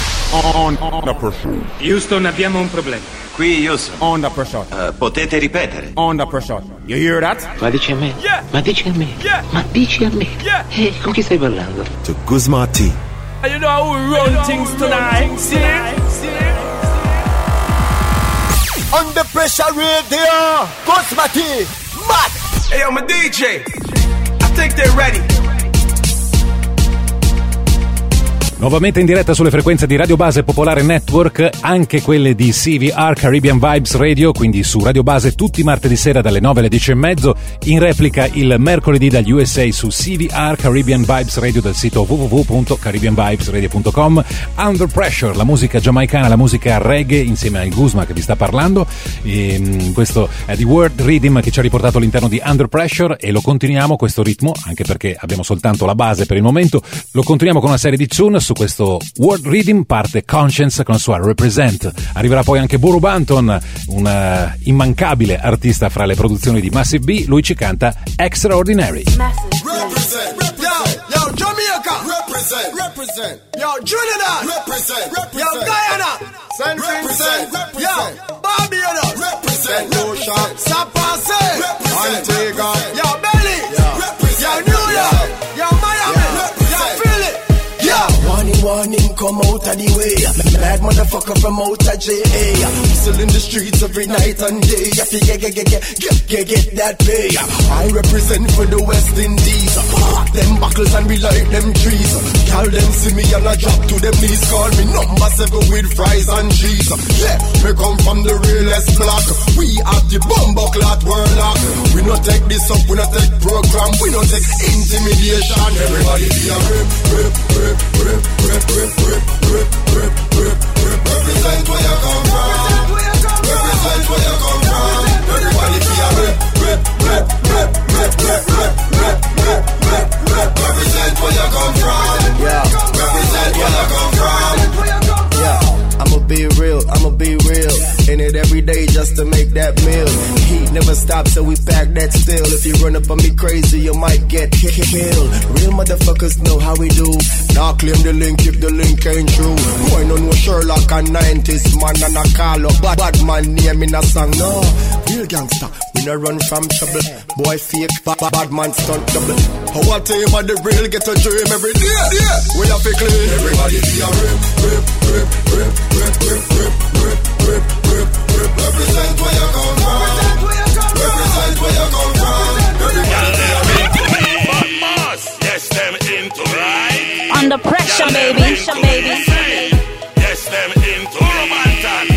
On, on the person. Houston, abbiamo un problema. Qui Houston. On the person. Uh, potete ripetere? On the person. You hear that? Ma dici a me? Yeah. Ma dici a me? Yeah. Ma dici a me? Yeah. Eh, con chi stai parlando? To Guzma T. You know how we run you things tonight. See? See? Under Pressure Radio, Guzma T, Matt. Hey, I'm a D J. I think they're ready. Nuovamente in diretta sulle frequenze di Radio Base Popolare Network, anche quelle di C V R Caribbean Vibes Radio, quindi su Radio Base tutti i martedì sera dalle nove alle dieci e mezzo, in replica il mercoledì dagli U S A su C V R Caribbean Vibes Radio del sito w w w punto caribbean vibes radio punto com. Under Pressure, la musica giamaicana, la musica reggae insieme al Guzma che vi sta parlando. E, questo è di World Rhythm che ci ha riportato all'interno di Under Pressure e lo continuiamo questo ritmo, anche perché abbiamo soltanto la base per il momento, lo continuiamo con una serie di tune. Su questo World Rhythm parte Conscience con la sua Represent. Arriverà poi anche Buru Banton, un uh, immancabile artista fra le produzioni di Massive B. Lui ci canta Extraordinary. Represent, yo, yo, Jamaica. Represent, represent. Yo, Trinidad. Represent, represent. Yo, Guyana. Saint Vincent. Yo, Barbados. Represent, Lucia. Sapase. Represent, Antigua. Yo, Belly. Yo, New York. Yo, Miami. Yo, Philly. Yo, warning, warning, come out of the way. Mad motherfucker from out of J A. Hustle in the streets every night and day. If you get, get, get, get, get, get, get that pay. I represent for the West Indies. Pack them buckles and we light them trees. Call them see me and I drop to them knees. Call me number seven with fries and cheese. Yeah, we come from the realest block. We have the bumbo clot warlock. We not take this up, we not take program. We not take intimidation. Everybody be a rip, rip, rip, rip, rip, rip, rip, rip, rip, rip, rip. Represent where you come from. Represent where you come from. Everybody be a rip, rip, rip, rip, rip, rip, rip, rip, rip, rip, rip. Represent where you come from. Yeah. Represent where you come from. Yeah. I'ma be real, I'ma be real. In it every day just to make that meal. Heat never stops, so we pack that still. If you run up on me crazy, you might get killed. Real motherfuckers know how we do. Now claim the link if the link ain't true. Boy, no no Sherlock and nineties man and a call up bad, bad man name in a song. No, real gangster, we no run from trouble. Boy fake, bad, bad man stunt double. How I tell you about the real get a dream every day. Yeah, we have to clean. Everybody be a rip, rip, rip, rip. Rip, rip, rip, rip, rip, rip, rip. Represent where you come from. Represent where you come from. Yes, them into me. Under pressure, baby. baby. Yes, them into Romantan.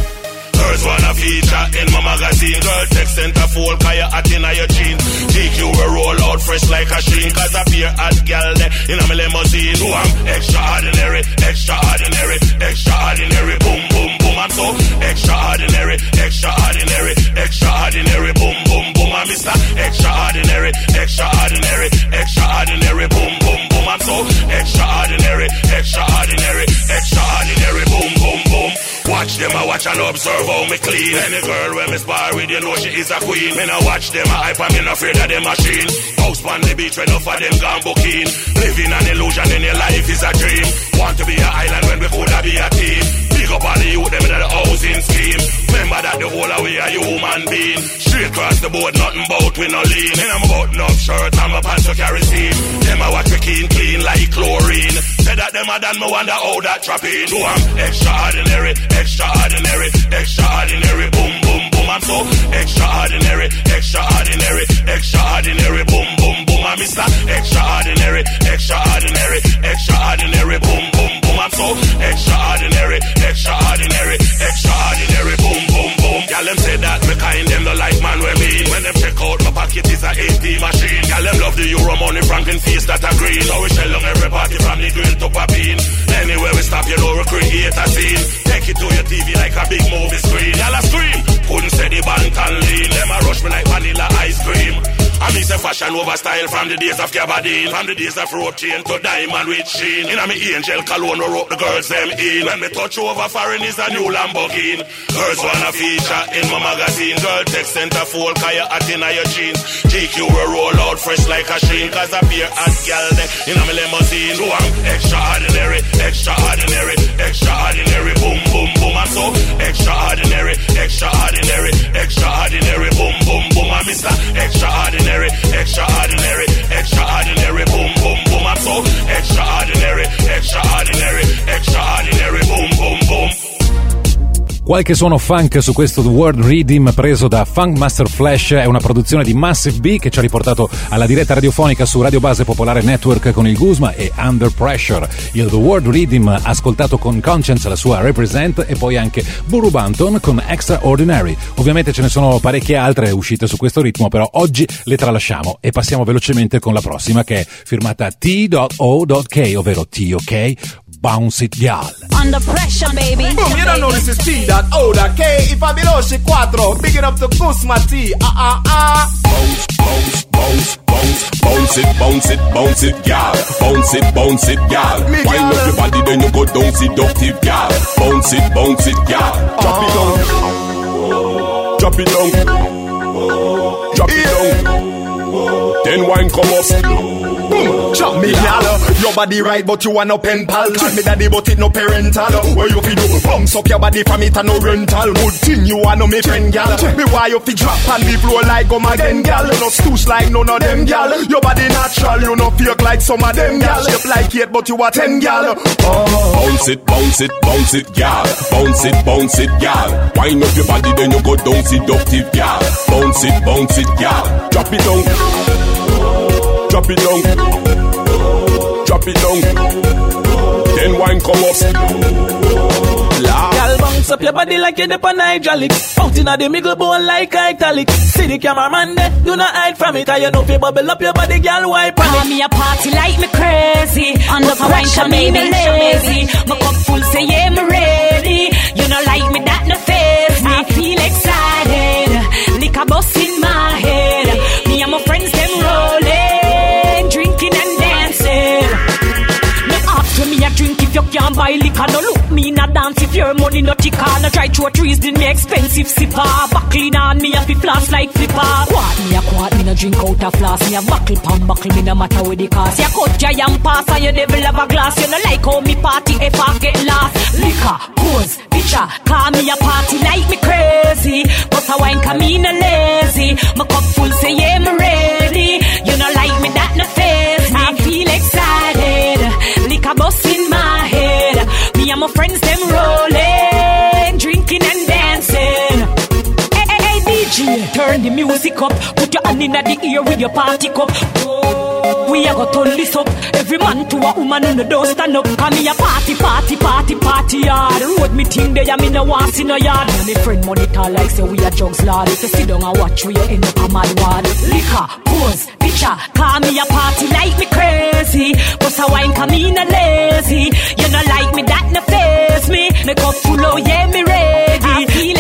Girls wanna feature in my magazine. Girl, text centerfold, cause you're hot in your jeans. G Q will roll out fresh like a sheen. Cause I fear hot girl there in a limousine. Who I'm extraordinary, extraordinary, extraordinary. Boom, boom, boom. I'm so extraordinary, extraordinary, extraordinary. Boom, boom, boom. I'm Mister Extraordinary, extraordinary, extraordinary. Boom, boom, boom. I'm so extraordinary, extraordinary, extraordinary. Boom, boom, boom. Watch them, I watch and observe how me clean. Any girl when me spar with, you know she is a queen. Me I watch them, I hype and me not afraid of them machine. House on the beach when enough of them gone booking. Living an illusion in your life is a dream. Want to be an island when we coulda be a team. Big up all the youth, them in the housing scheme. Remember that the whole of we a human being. Straight across the board, nothing bout we no lean. And I'm about enough shirt and my pants to carry steam. Them I watch me clean, clean like chlorine. Say that them a done, me wonder how that trap in. So I'm extraordinary, extraordinary, extraordinary. Boom, boom, boom. I'm so extraordinary, extraordinary, extraordinary. Boom, boom, boom. I'm Mister Extraordinary, extraordinary, extraordinary. Boom, boom, boom. I'm so extraordinary, extraordinary, extraordinary. Boom, boom, boom. Y'all them say that me kind them the like man we mean. When them check out my pocket is a A T machine. Y'all them love the euro money, Franklin face that a green. So we shell on every party from the drill to Papine. Anywhere we stop, you know we create a scene. Take it to your T V like a big movie screen. Y'all a scream, couldn't say the band can lean. Them a rush me like vanilla ice cream. I miss a fashion over style from the days of Gabardine. From the days of rope chain to diamond with sheen. In a me angel cologne we rope the girls them in. When me touch over foreign is a new Lamborghini. Girls wanna feature in my magazine. Girl text centerfold cause you're hot in your jeans. G Q will roll out fresh like a sheen. Cause I beer hot girl there in a me limousine. So I'm extraordinary, extraordinary, extraordinary. Boom, boom, boom. I'm so extraordinary, extraordinary, extraordinary. Boom, boom, boom. I'm Mister Extraordinary. Extraordinary, extraordinary, boom, boom, boom. I'm so extraordinary, extraordinary, extraordinary, boom, boom, boom. Qualche suono funk su questo The World Rhythm preso da Funk Master Flash è una produzione di Massive B che ci ha riportato alla diretta radiofonica su Radio Base Popolare Network con il Guzma e Under Pressure. Il The World Rhythm ascoltato con Conscience, la sua Represent, e poi anche Buru Banton con Extraordinary. Ovviamente ce ne sono parecchie altre uscite su questo ritmo, però oggi le tralasciamo e passiamo velocemente con la prossima che è firmata T O K, ovvero T O K, Bounce It Gal. Under pressure, baby. Boom, you don't know this is T O K. If I below she quattro, big it up to Guzma T. Ah ah ah. Bounce, bounce, bounce, bounce, bounce it, bounce it, bounce it, gal. Bounce it, bounce it, gal. Wind up your body, then you go down seductive, gal. Bounce it, bounce it, gal. Drop it down, drop it down, drop it down. Then wine come up. Boom, chop me body, gal. Your body right, but you want no pen pal. Call me daddy, but it no parental. Where you fi do? Bumps up your body from it and no rental. Good thing you want no me friend, gal. Me why you fi drop and the floor like gum again, gal. You no stoosh like none of them, gal. Your body natural, you no fake like some of them, gal. Shape like eight, but you a ten, gal. Oh. Bounce it, bounce it, bounce it, gal. Bounce it, bounce it, gal. Wind up your body, then you go down seductive, gal. Bounce it, bounce it, gal. Drop it down. Drop it down. Drop it down. Then wine come up. Girl, bounce up your body like you're the pan hydraulic. Out inna the middle bone like italic. See the cameraman there, do not hide from it. I you know fi bubble up your body, girl, wipe on it. Call me a party like me crazy. On the pressure, me me lazy. My cup full, say yeah, me ready. You know like me, that no face me. I feel excited, liquor bust in my head. Me and my friends them rolling, drinking and dancing. No after me a drink if you can't buy liquor. No look me in a dance if your money not ticker. No try to trees in me expensive sipper. Buckling on me a fi flash like flipper. Quart me a quart, me no drink out a flask. Me a buckle pan buckle, me no matter with the cost. You cut giant pass and you devil have a glass. You no like how me party if I get lost. Liquor, pose, picture, call me a party like me crazy. But I wine come in a lazy. My cup full, say yeah, me ready. You no like me, that no face me. I feel excited, liquor bust in my head. Me and my friends them rolling, drinking and dancing. Hey, hey, hey, D J, turn the music up. Put your hand in the ear with your party cup. We a go turn this up. Every man to a woman in the door stand up. Cause me a party, party, party, party yard. Road me thing there, me no want see no yard. And me friend monitor like say we a jugs lord. If you sit down and watch, we end up a mad ward. Liquor, pose, picture, call me a party like me crazy. But a wine come in a lazy. You no like me, that no face me. Make up full, oh yeah, me ready. I feel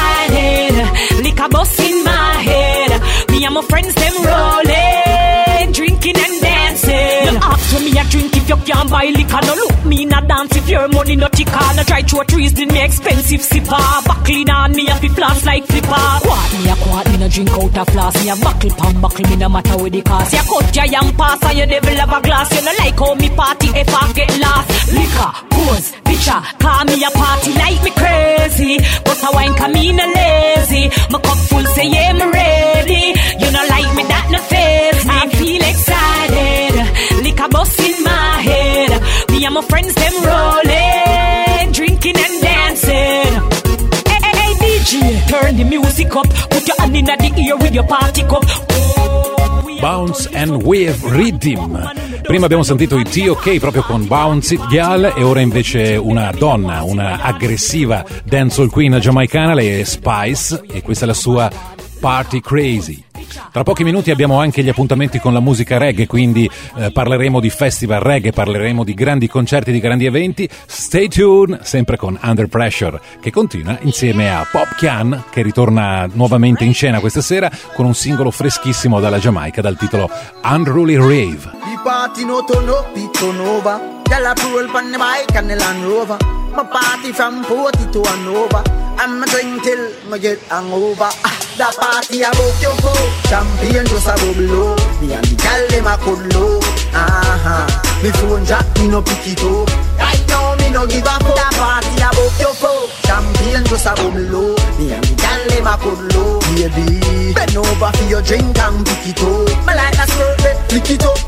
excited, liquor bust in my head. Me and my friends them rolling, drinking and dancing. You ask me a drink if you can't buy liquor. No look me in a dance if your money not ticker. No try to trees in me expensive sipper. Buckling on me a fi flash like flipper. Quart me a quart, me no drink out a flask. Me a buckle pan buckle, me no matter with the cost. You cut giant pass and you devil have a glass. You no like how me party if I get lost. Liquor, pose, picture, call me a party like me crazy. But a wine come in a lazy. My cup full, say yeah, me ready. You no like me, that no face me. I feel excited, liquor bust in my head. Me and my friends them rolling, drinking and dancing. Hey, hey, hey, D J, turn the music up. Put your hand in the ear with your party cup. Bounce and Wave Rhythm. Prima abbiamo sentito i T O K proprio con Bounce It Gal e ora invece una donna, una aggressiva dancehall queen giamaicana, lei è Spice e questa è la sua Party Crazy. Tra pochi minuti abbiamo anche gli appuntamenti con la musica reggae, quindi eh, parleremo di festival reggae, parleremo di grandi concerti, di grandi eventi. Stay tuned, sempre con Under Pressure, che continua insieme a Popcaan, che ritorna nuovamente in scena questa sera con un singolo freschissimo dalla Giamaica dal titolo Unruly Rave. The party no turn up, it turn over. Tell a roll pan the bike and the Land Rover. My party from forty to Hanover. I'm a drink till me get hangover. Ah, the party about your foe. Champagne just a bubble. Me and the gal dem a cuddle. Uh-huh. Me phone jack, me no pick it up. Right now me no give a fuck. The party about your foe. Champagne just a bubble. Me and the gal dem a cuddle. Baby, bend over for your drink and pick it up. Me like that skirt, flick it up.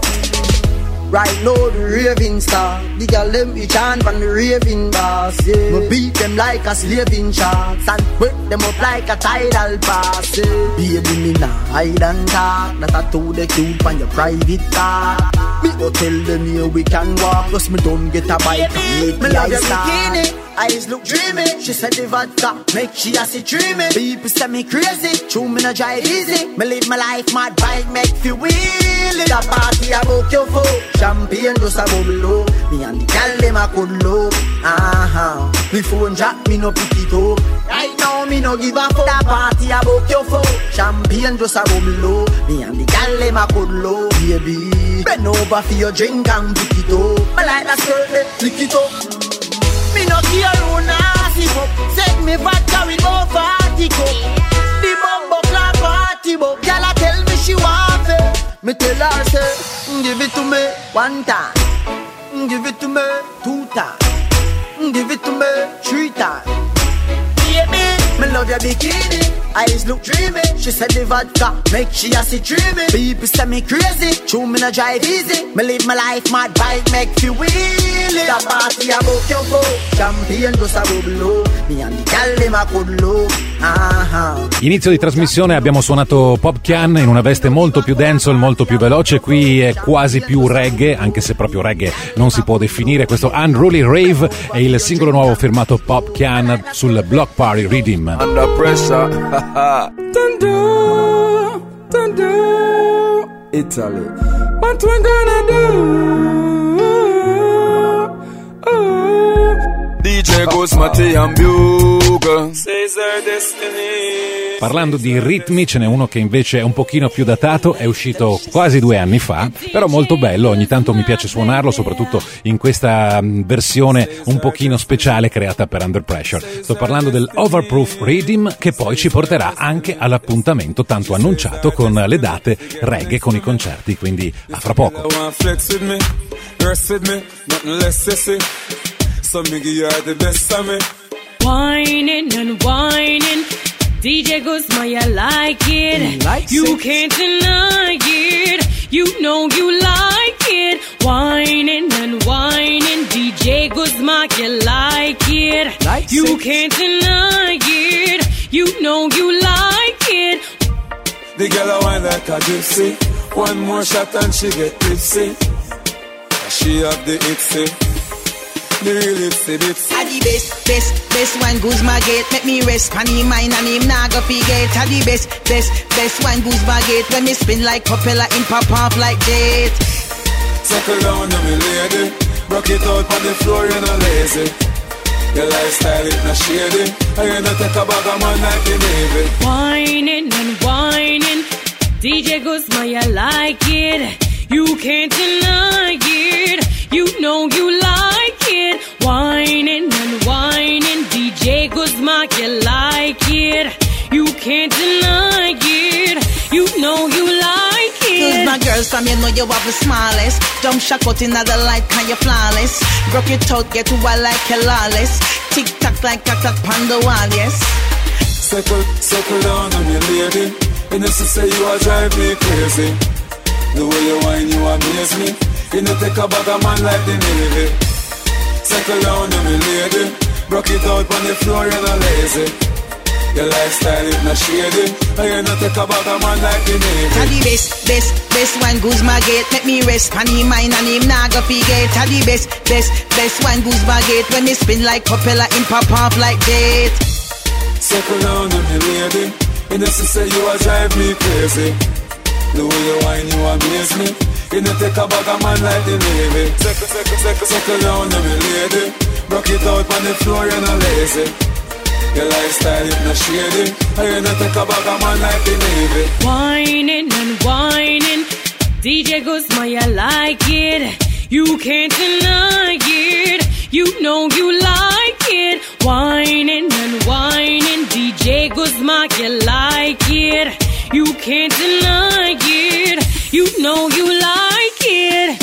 Right now the raving star. The girl them be chant from the raving bars, yeah. Me beat them like a slaving chance and break them up like a tidal pass, yeah. Baby me nah hide and talk. That I told the cute on your private car. Me go tell them here we can walk. Plus me don't get a bike and make me love your bikini. Eyes look dreamy. She said the vodka make she a see dreamy. People say me crazy. True me no drive easy. Me live my life mad bike make feel wheelie. The party I book your phone. Champagne just a bubble. Me and the gal dem a cuddle. Uh-huh. Me phone jack me no pick it up. Right now me no give a fuck. The party I book your phone. Champagne just a bubble. Me and the gal dem a cuddle. Baby, bend over for your drink and pick it up. I like that skirt, flick it up. Me no care who nasty up. Set me vodka with more forty cup. The bumbo clock party book. Y'all tell me she want it. Me tell her say, Give it to me one time. Give it to me two times. Give it to me three times. Baby, me love your bikini. Eyes look dreamy. She said the vodka make she a see dreamy. People say me crazy. True, me no drive easy. Me live my life, my bike make you wheelie. The party about your go. Champagne goes a bubble. Me and the gal them a good low. Uh-huh. Inizio di trasmissione abbiamo suonato Popcaan in una veste molto più dancehall, molto più veloce. Qui è quasi più reggae, anche se proprio reggae non si può definire. Questo Unruly Rave è il singolo nuovo firmato Popcaan sul Block Party Rhythm. Under pressure. Dun dun, dun dun. Italy. What we gonna do? Oh. D J Guzmati and Bugle. Says their destiny. Parlando di ritmi, ce n'è uno che invece è un pochino più datato, è uscito quasi due anni fa, però molto bello, ogni tanto mi piace suonarlo, soprattutto in questa versione un pochino speciale creata per Under Pressure. Sto parlando del Overproof Rhythm, che poi ci porterà anche all'appuntamento tanto annunciato con le date reggae, con i concerti, quindi a fra poco. Whining and whining, D J Guzma, you like it. Like you it. Can't deny it. You know you like it. Whining and whining, D J Guzma, you like it. Like you it. Can't deny it. You know you like it. The girl a wine like a gypsy. One more shot and she get tipsy. She have the itsy. The real itsy bitsy. A the best, best, best one Guzma get. Make me rest pan him mine and him nah go forget. A the best, best, best one Guzma get. When me spin like propeller in pop off like jet. Circle down on me lady. Rock it out on the floor, you know lazy. Your lifestyle it not shady. And you not take a bag of man like the Navy. Whining and whining, D J Guzma, you like it. You can't deny it. You know you like it. Whining and whining, D J Guzma, you like it. You can't deny it. You know you like it. Guzma girls from you know you have the smallest. Jump shot out in the light, can you flawless? Broke it out, get to wild like a lawless. Tick tock like a clock on the wall, yes. Circle, circle down on me lady. And this is say you are drive me crazy. The way you whine, you amaze me. You know take a bag of man like the Navy. Circle down on me lady. Broke it out on the floor, you're not lazy. Your lifestyle is not shady. And you know take a bag of man like the Navy. A the best, best, best one Guzma get. Make me rest pan him mine and him nah go forget. A the best, best, best one Guzma get. When me spin like propeller in pop off like jet. Circle down on me lady. And this is say you are drive me crazy. The way you whine, you amaze me. You know take a bag of man like the Navy. Circle, circle, circle, circle down on me lady. Rock it out on the floor, you're not lazy. Your lifestyle is not shady. And you know take a bag of man like the Navy. Whining and whining, D J Guzma, you like it. You can't deny it. You know you like it. Whining and whining, D J Guzma, you like it. You can't deny it. You know you like it.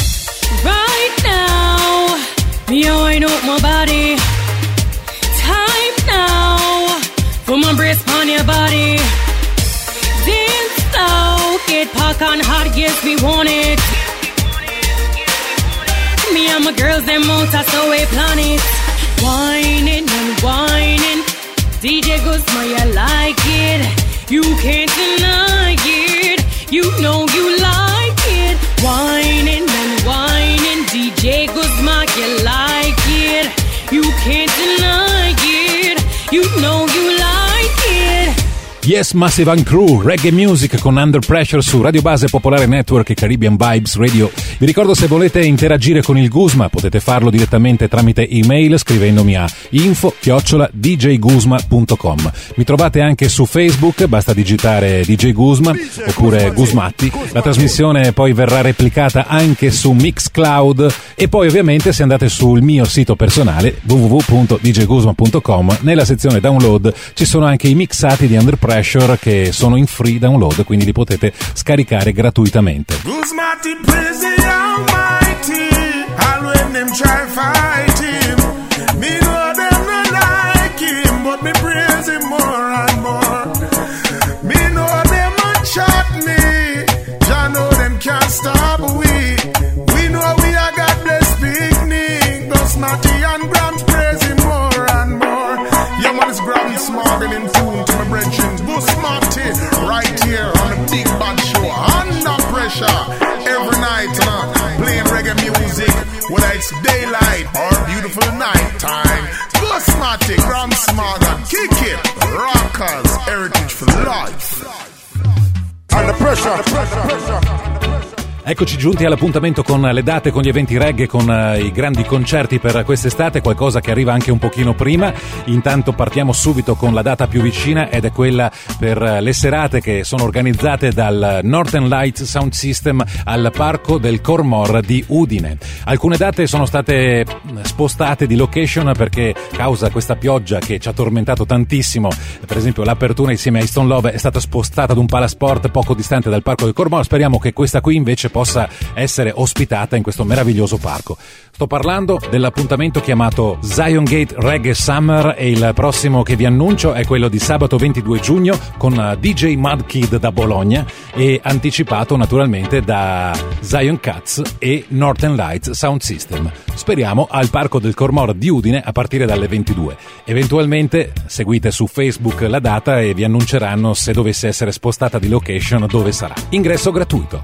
Right now, me a wind up my body. Time now for my breast on your body. Dance slow, get pack on hot, yes we want it. Me and my girls, them out, so we plan it. Whining and whining, D J Guzma, you like it. You can't deny it. You know you like it. Whining and whining, D J Guzma, you like it. You can't deny it. You know you like it. Yes, Massive and Crew, reggae music con Under Pressure su Radio Base Popolare Network e Caribbean Vibes Radio. Vi ricordo, se volete interagire con il Guzma potete farlo direttamente tramite email scrivendomi a info chiocciola d j guzma punto com. Mi trovate anche su Facebook, basta digitare D J Guzma oppure Guzmatti. La trasmissione poi verrà replicata anche su Mixcloud e poi ovviamente se andate sul mio sito personale w w w punto d j guzma punto com, nella sezione download ci sono anche i mixati di Under Pressure che sono in free download, quindi li potete scaricare gratuitamente. Guzmati it's daylight or beautiful night time. Ghostmatic, Ram Smaga, kick it, rockers, heritage for life. Under pressure, under pressure, pressure. Eccoci giunti all'appuntamento con le date, con gli eventi reggae, con uh, i grandi concerti per quest'estate, qualcosa che arriva anche un pochino prima. Intanto partiamo subito con la data più vicina ed è quella per uh, le serate che sono organizzate dal Northern Lights Sound System al Parco del Cormor di Udine. Alcune date sono state spostate di location perché causa questa pioggia che ci ha tormentato tantissimo. Per esempio l'apertura insieme a Stone Love è stata spostata ad un palasport poco distante dal Parco del Cormor. Speriamo che questa qui invece possa essere ospitata in questo meraviglioso parco. Sto parlando dell'appuntamento chiamato Zion Gate Reggae Summer e il prossimo che vi annuncio è quello di sabato ventidue giugno con D J Mad Kid da Bologna e anticipato naturalmente da Zion Cats e Northern Lights Sound System. Speriamo al Parco del Cormor di Udine a partire dalle ventidue. Eventualmente seguite su Facebook la data e vi annunceranno se dovesse essere spostata di location dove sarà. Ingresso gratuito.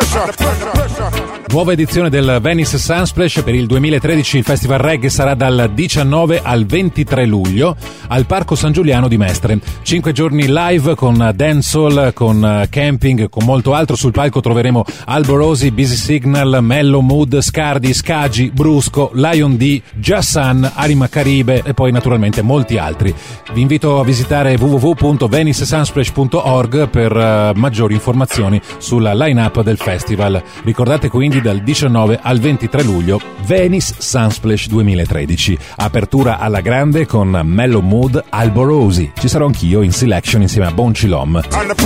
Nuova edizione del Venice Sunsplash per il duemilatredici. Il Festival Reggae sarà dal diciannove al ventitré luglio al Parco San Giuliano di Mestre. Cinque giorni live con dancehall, con camping, con molto altro. Sul palco troveremo Alborosi, Busy Signal, Mellow Mood, Scardi, Scagi, Brusco, Lion D, Jassan, Arima Caribe e poi naturalmente molti altri. Vi invito a visitare w w w punto venice sunsplash punto org per uh, maggiori informazioni sulla line-up del festival. Ricordate quindi dal diciannove al ventitré luglio Venice Sunsplash duemilatredici. Apertura alla grande con Mellow Mood, Alborosi. Ci sarò anch'io in selection insieme a Boncilom.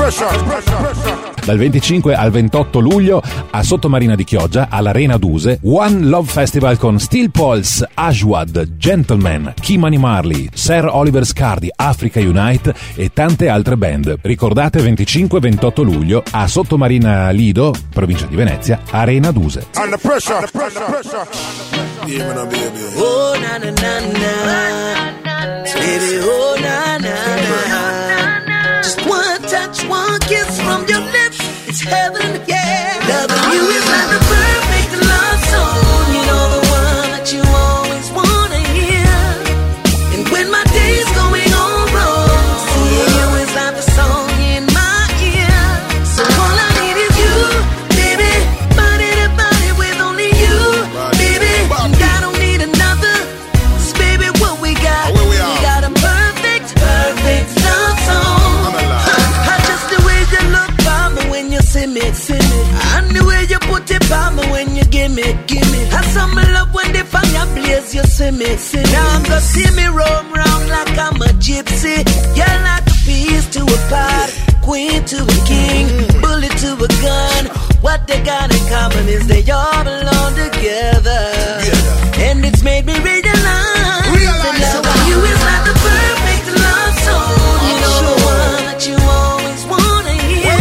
Dal venticinque al ventotto luglio a Sottomarina di Chioggia all'Arena Duse One Love Festival con Steel Pulse, Ashwad, Gentleman, Kimani Marley, Sir Oliver Scardi, Africa Unite e tante altre band. Ricordate venticinque ventotto luglio a Sottomarina Lido, provincia di Venezia, Arena Duse. Under pressure, under pressure, pressure. Yeah, man, baby. Oh na na na na, baby. Oh na na na. Just one touch, one kiss from your lips, it's heaven, yeah. Loving you is like the perfect love song. You know the one that you always wanna hear. And when my day's going all wrong, seeing you is like the song in my ear. So all I need is you, baby. Body to body with only you, baby. And I don't need another. 'Cause baby, what we got, we got a perfect, perfect love song. I just the way you look on me when you see me, see me. And the way you put it on me when you give me, give me. I saw me love when the fire blaze, you see me, see me. Now I'm gonna see me roam round like I'm a gypsy. You're like a piece to a pot, queen to a king, bullet to a gun. What they got in common is they all belong together. And it's made me realize, realize that loving you is like the perfect love song. You know the one that you always wanna hear.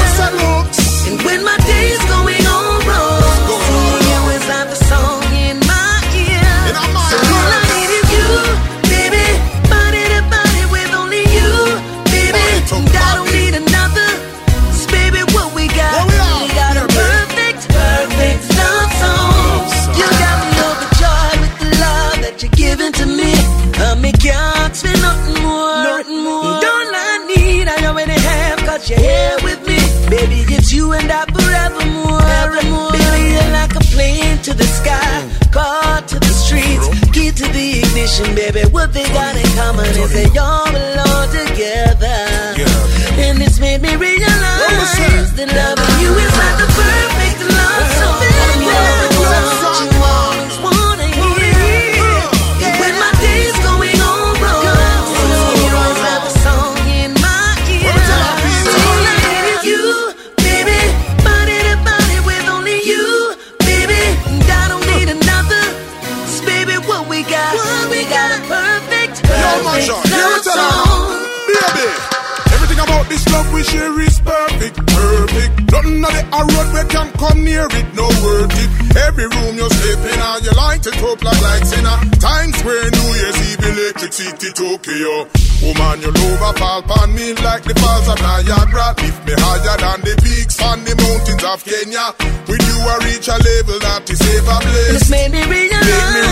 And when my day's going all wrong, seeing you is like the song in my ear. So all I need is you, baby. Body to body with only you, baby. And I don't need another. 'Cause baby, what we got, we got a perfect, perfect love song. You got me overjoyed with the love that you're giving to me. I make you ask for nothing more, nothing more. Don't I need, I already have, 'cause you're here with me. Baby, it's you and I forevermore, forevermore. Baby, you're like a plane to the sky, car to the streets, key to the ignition, baby. What they got in common is they all belong together. And it's made me realize that loving you is like the perfect love song. You know the one that you always wanna hear. And when my day's going all wrong, seeing you is like the song in my ear. So all I need is you, baby. Body to body with only you, baby. And I don't need another. 'Cause baby, what we got, we got a perfect, perfect love song. Baby, everything about this love we share is perfect, perfect. Nothing on the road we can come near it, no worth it. Every room you sleep in, and you light it up like lights in a Times Square, New Year's Eve, Electric City, Tokyo. Woman, your love fall upon me like the falls of Niagara. Lift me higher than the peaks on the mountains of Kenya. With you I reach a level that is ever blessed. It's made me realize, made me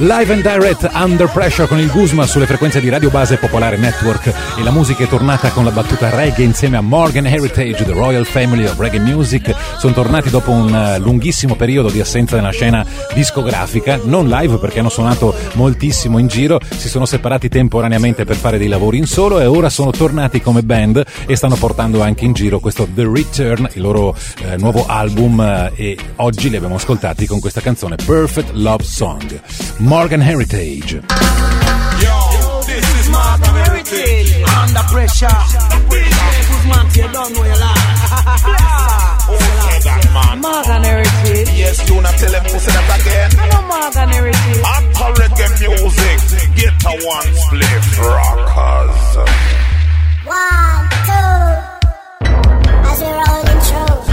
Live and Direct, Under Pressure con il Guzma sulle frequenze di Radio Base Popolare Network, e la musica è tornata con la battuta reggae insieme a Morgan Heritage, The Royal Family of Reggae Music. Sono tornati dopo un lunghissimo periodo di assenza nella scena discografica, non live perché hanno suonato moltissimo in giro, si sono separati temporaneamente per fare dei lavori in solo e ora sono tornati come band e stanno portando anche in giro questo The Return, il loro eh, nuovo album, eh, e oggi li abbiamo ascoltati con questa canzone Perfect Love Song. Morgan Heritage. Yo, this is Morgan Heritage. Under pressure. Guzman, you don't know your life. Okay, that man. Morgan Heritage. Yes, you not tell them who said that again. I know Morgan Heritage. After reggae music, get a one split rockers. One, two, as we're rolling through.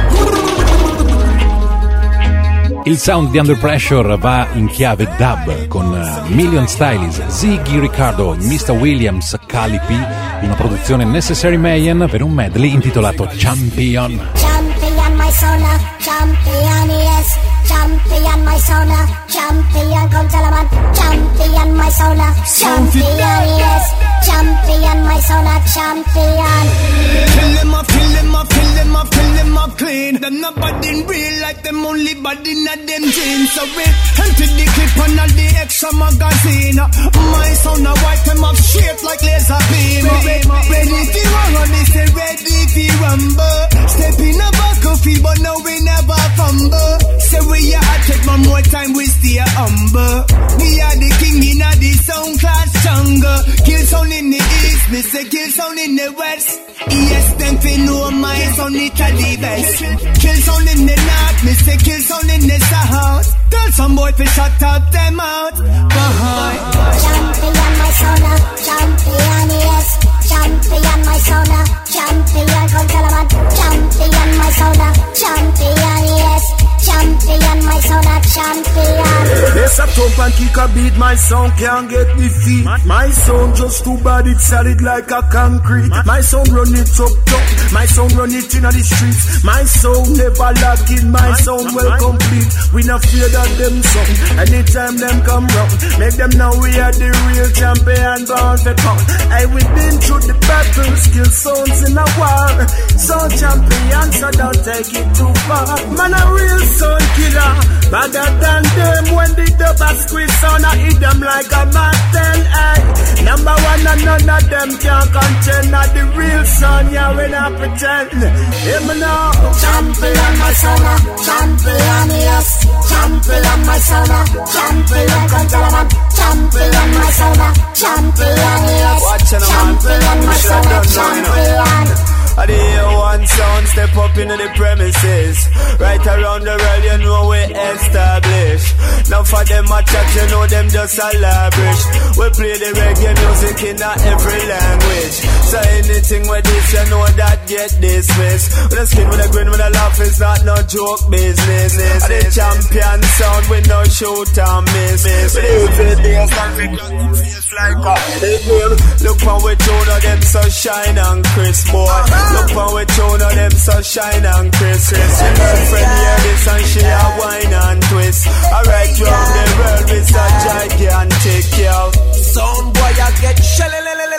Il sound di Under Pressure va in chiave dub con uh, Million Stylies, Ziggy Ricardo, mister Williams, Cali P, una produzione Necessary Mayhem per un medley intitolato Champion. Champion, my sona, champion, yes. Champion, my sona, champion, come tell a man. Champion, my sona, champion, yes. Champion, my sona, champion. Fill them up, fill them up, fill them up, fill them up clean. Them not body real like them only body not them jeans. So we empty the clip on all the extra magazine. My son a wipe them up straight like laser beam. Ready to run, they say ready to rumble. Step in a battlefield, but no we never fumble. Say we are take one more time, we stay humble. We are the king in a the sound class jungle. Kill sound in the east, me say kill sound in the west. Yes, them fi know my sound it a the best. Kill sound in the north, me say kill sound in the south. Tell some boy fi shut up them out. Behind. Champion, my sona, champion, yes. Champion, my sona, champion, come tell a man. Champion, my sona, champion, yes. Champion, my sona, champion. Yes, I thump and kick a beat, my sound can't get defeat. My sound just too bad, it's solid like a concrete. My sound run it up top, my sound run it in the streets. My sound never lock in, my sound well complete. We not fear that them song, anytime them come round. Make them know we are the real champion, bound for pound. Hey, we been through the battle, skill sounds in a war. So champion, so don't take it too far. Man, a real sound killer, better than them. When the double squeeze sound, I hit them like a Martin. Hey, number one and none of them can contend. Not the real son, yeah, we not pretend. Hear me now. Champion, my sona, champion, yes. Champion, my sona, champion, come tell a man. Champion, my sona, champion, yes. Champion, my sona, champion. I hear one sound step up into the premises. Right around the world, you know we established. Now for them a chat, you know them just a lavish. We play the reggae music in a every language. So anything with this, you know that get dismissed. With a skin, with a grin, with a laugh, it's not no joke business. And the champion sound, we no shoot and miss. With the youth days, and we got them face like a hurricane. Look how we tune of them so shine and crisp, boy. Look how we tune of them so shine and crisp. Your girlfriend hear this and she a wine and twist. Alright, round the world with a gigantic, yo. Sound boy, I get shell,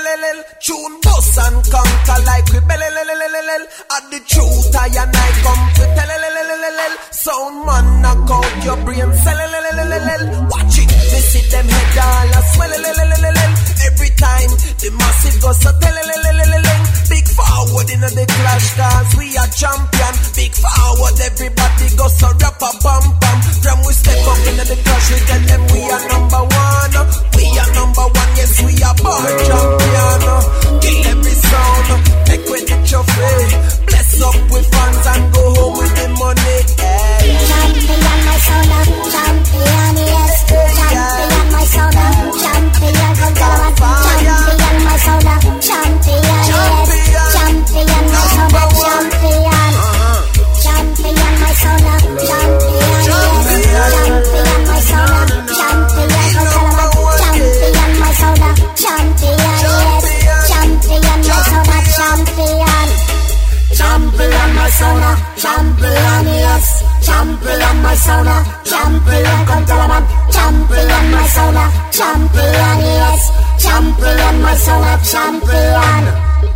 tune bus and conquer like we bell. At the truth, I and I come to tell. Sound man, knock out your brain cell. Watch it, they see them head all a swell. Every time the massive goes so tell. Big forward in the clash, cause we are champion. Big forward, everybody goes so rap a bum bum. From we step up in the clash, we tell them we are number one. We are number one, yes, we are born champion. Kill every sound, take with the trophy. Bless up with fans and go home with the money. Hey. Champion, my sona, champion, yes. Champion, my sona, champion, come tell a man. Champion, my sona, champion, yes. Champion, my sona, champion. Champion, my sona, champion, yes. Champion, my sona, champion, come tell a man. Champion, my sona, champion, yes. Champion, my sona, champion. champion my sound, champion yes, champion my sound, champion come tell a man, champion my sound, champion yes, champion my sound, champion.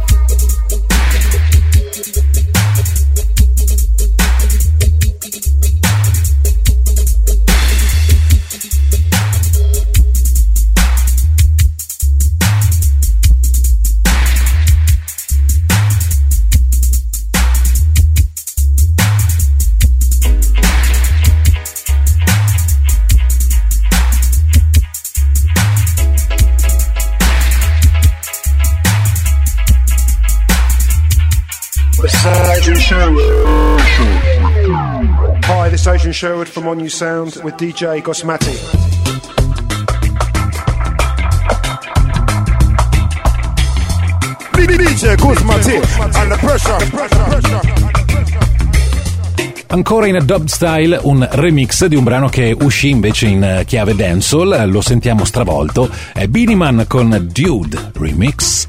Hi, this is Adrian Sherwood from On You Sound with D J Gosmati. D J Gosmati, under pressure. Ancora in dub style un remix di un brano che uscì invece in chiave dancehall, lo sentiamo stravolto, è Beenie Man con Dude Remix.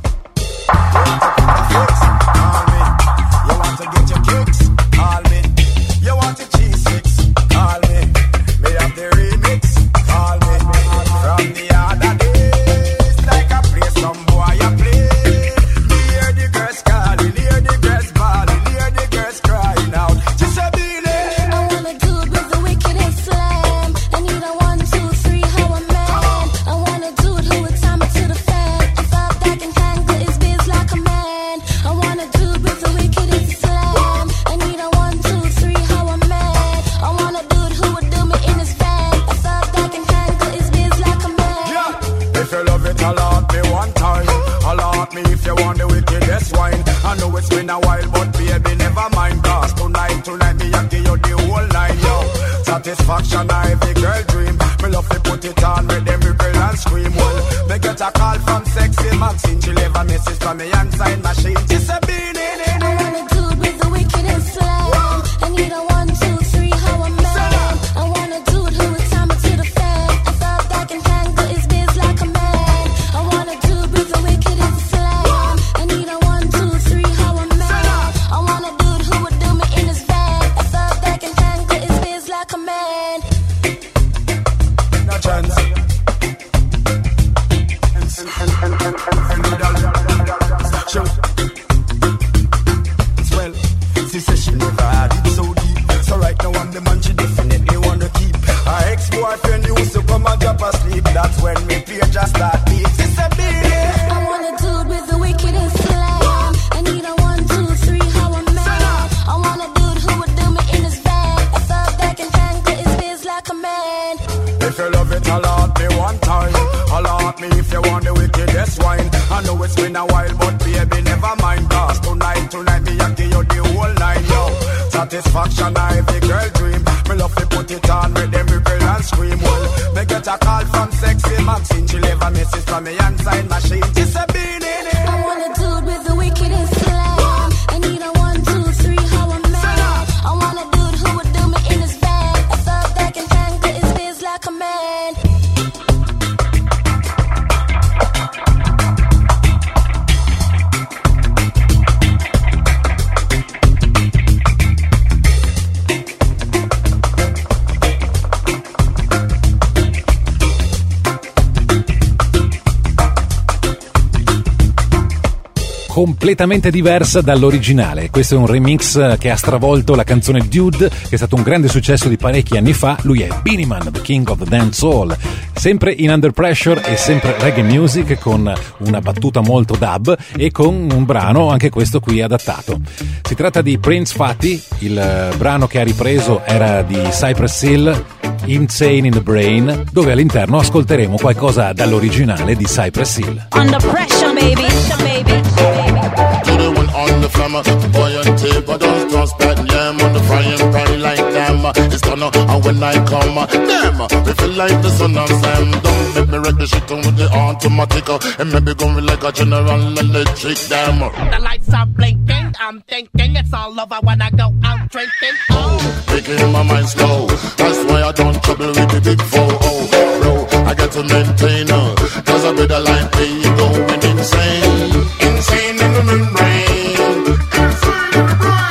Satisfaction, I every girl dream. Me love to put it on, make them rebel and scream. Well, me get a call from sexy Maxine. She leave a message from me and sign machine. She said, Beenie, I want a dude with the wickedest slam. I need a one, two, three, how a man. I want a dude who would time it to the fan. I thought that can handle his biz like a man. I want a dude with the wickedest slam. I need a one, two, three, how a man. I want a dude who would do me in his van. I thought that can handle his biz like a man. No chance. Well, she says she never had it so deep. So right now I'm the man she definitely wanna keep. Her ex-boyfriend used to come and drop asleep. That's when me play just that beat. She said, Beenie, I want a dude with the wickedest slam. I need a one, two, three, how a man. I want a dude who would do me in his van. I thought that can handle his biz like a man. If you love it, alert me one time. Alert me if you want the wickedest wine. I know it's been a while, but baby, never mind. Cause tonight, tonight, me I give you the whole line, yo. Satisfaction, I every girl dream. Me love to put it on, make them rebel and scream. Well, me get a call from sexy Maxine. She leave a message from me and sign machine. She said, Beenie, I want a dude with the wickedest slam. I need a one, two, three, how a man. I want a dude who would do me in his van. I thought that can handle his biz like a man. Completamente diversa dall'originale. Questo è un remix che ha stravolto la canzone Dude, che è stato un grande successo di parecchi anni fa. Lui è Beenie Man, the king of the dancehall, sempre in Under Pressure e sempre reggae music, con una battuta molto dub e con un brano anche questo qui adattato. Si tratta di Prince Fatty. Il brano che ha ripreso era di Cypress Hill, Insane in the Brain, dove all'interno ascolteremo qualcosa dall'originale di Cypress Hill. Under pressure, baby, baby. On the flammer, boy on tape, I don't trust that yam on the frying pan like them. It's done, and when I come, them, we feel like the sun and Sam. Don't make me wreck the shit with the automatic, and maybe going like a general electric damn. The lights are blinking, I'm thinking it's all over when I go out drinking. Oh, making my mind slow, that's why I don't trouble with the big four. Oh, bro, I got to maintain her, cause I be the light me going insane. Insane in the membrane. Insane in the brain.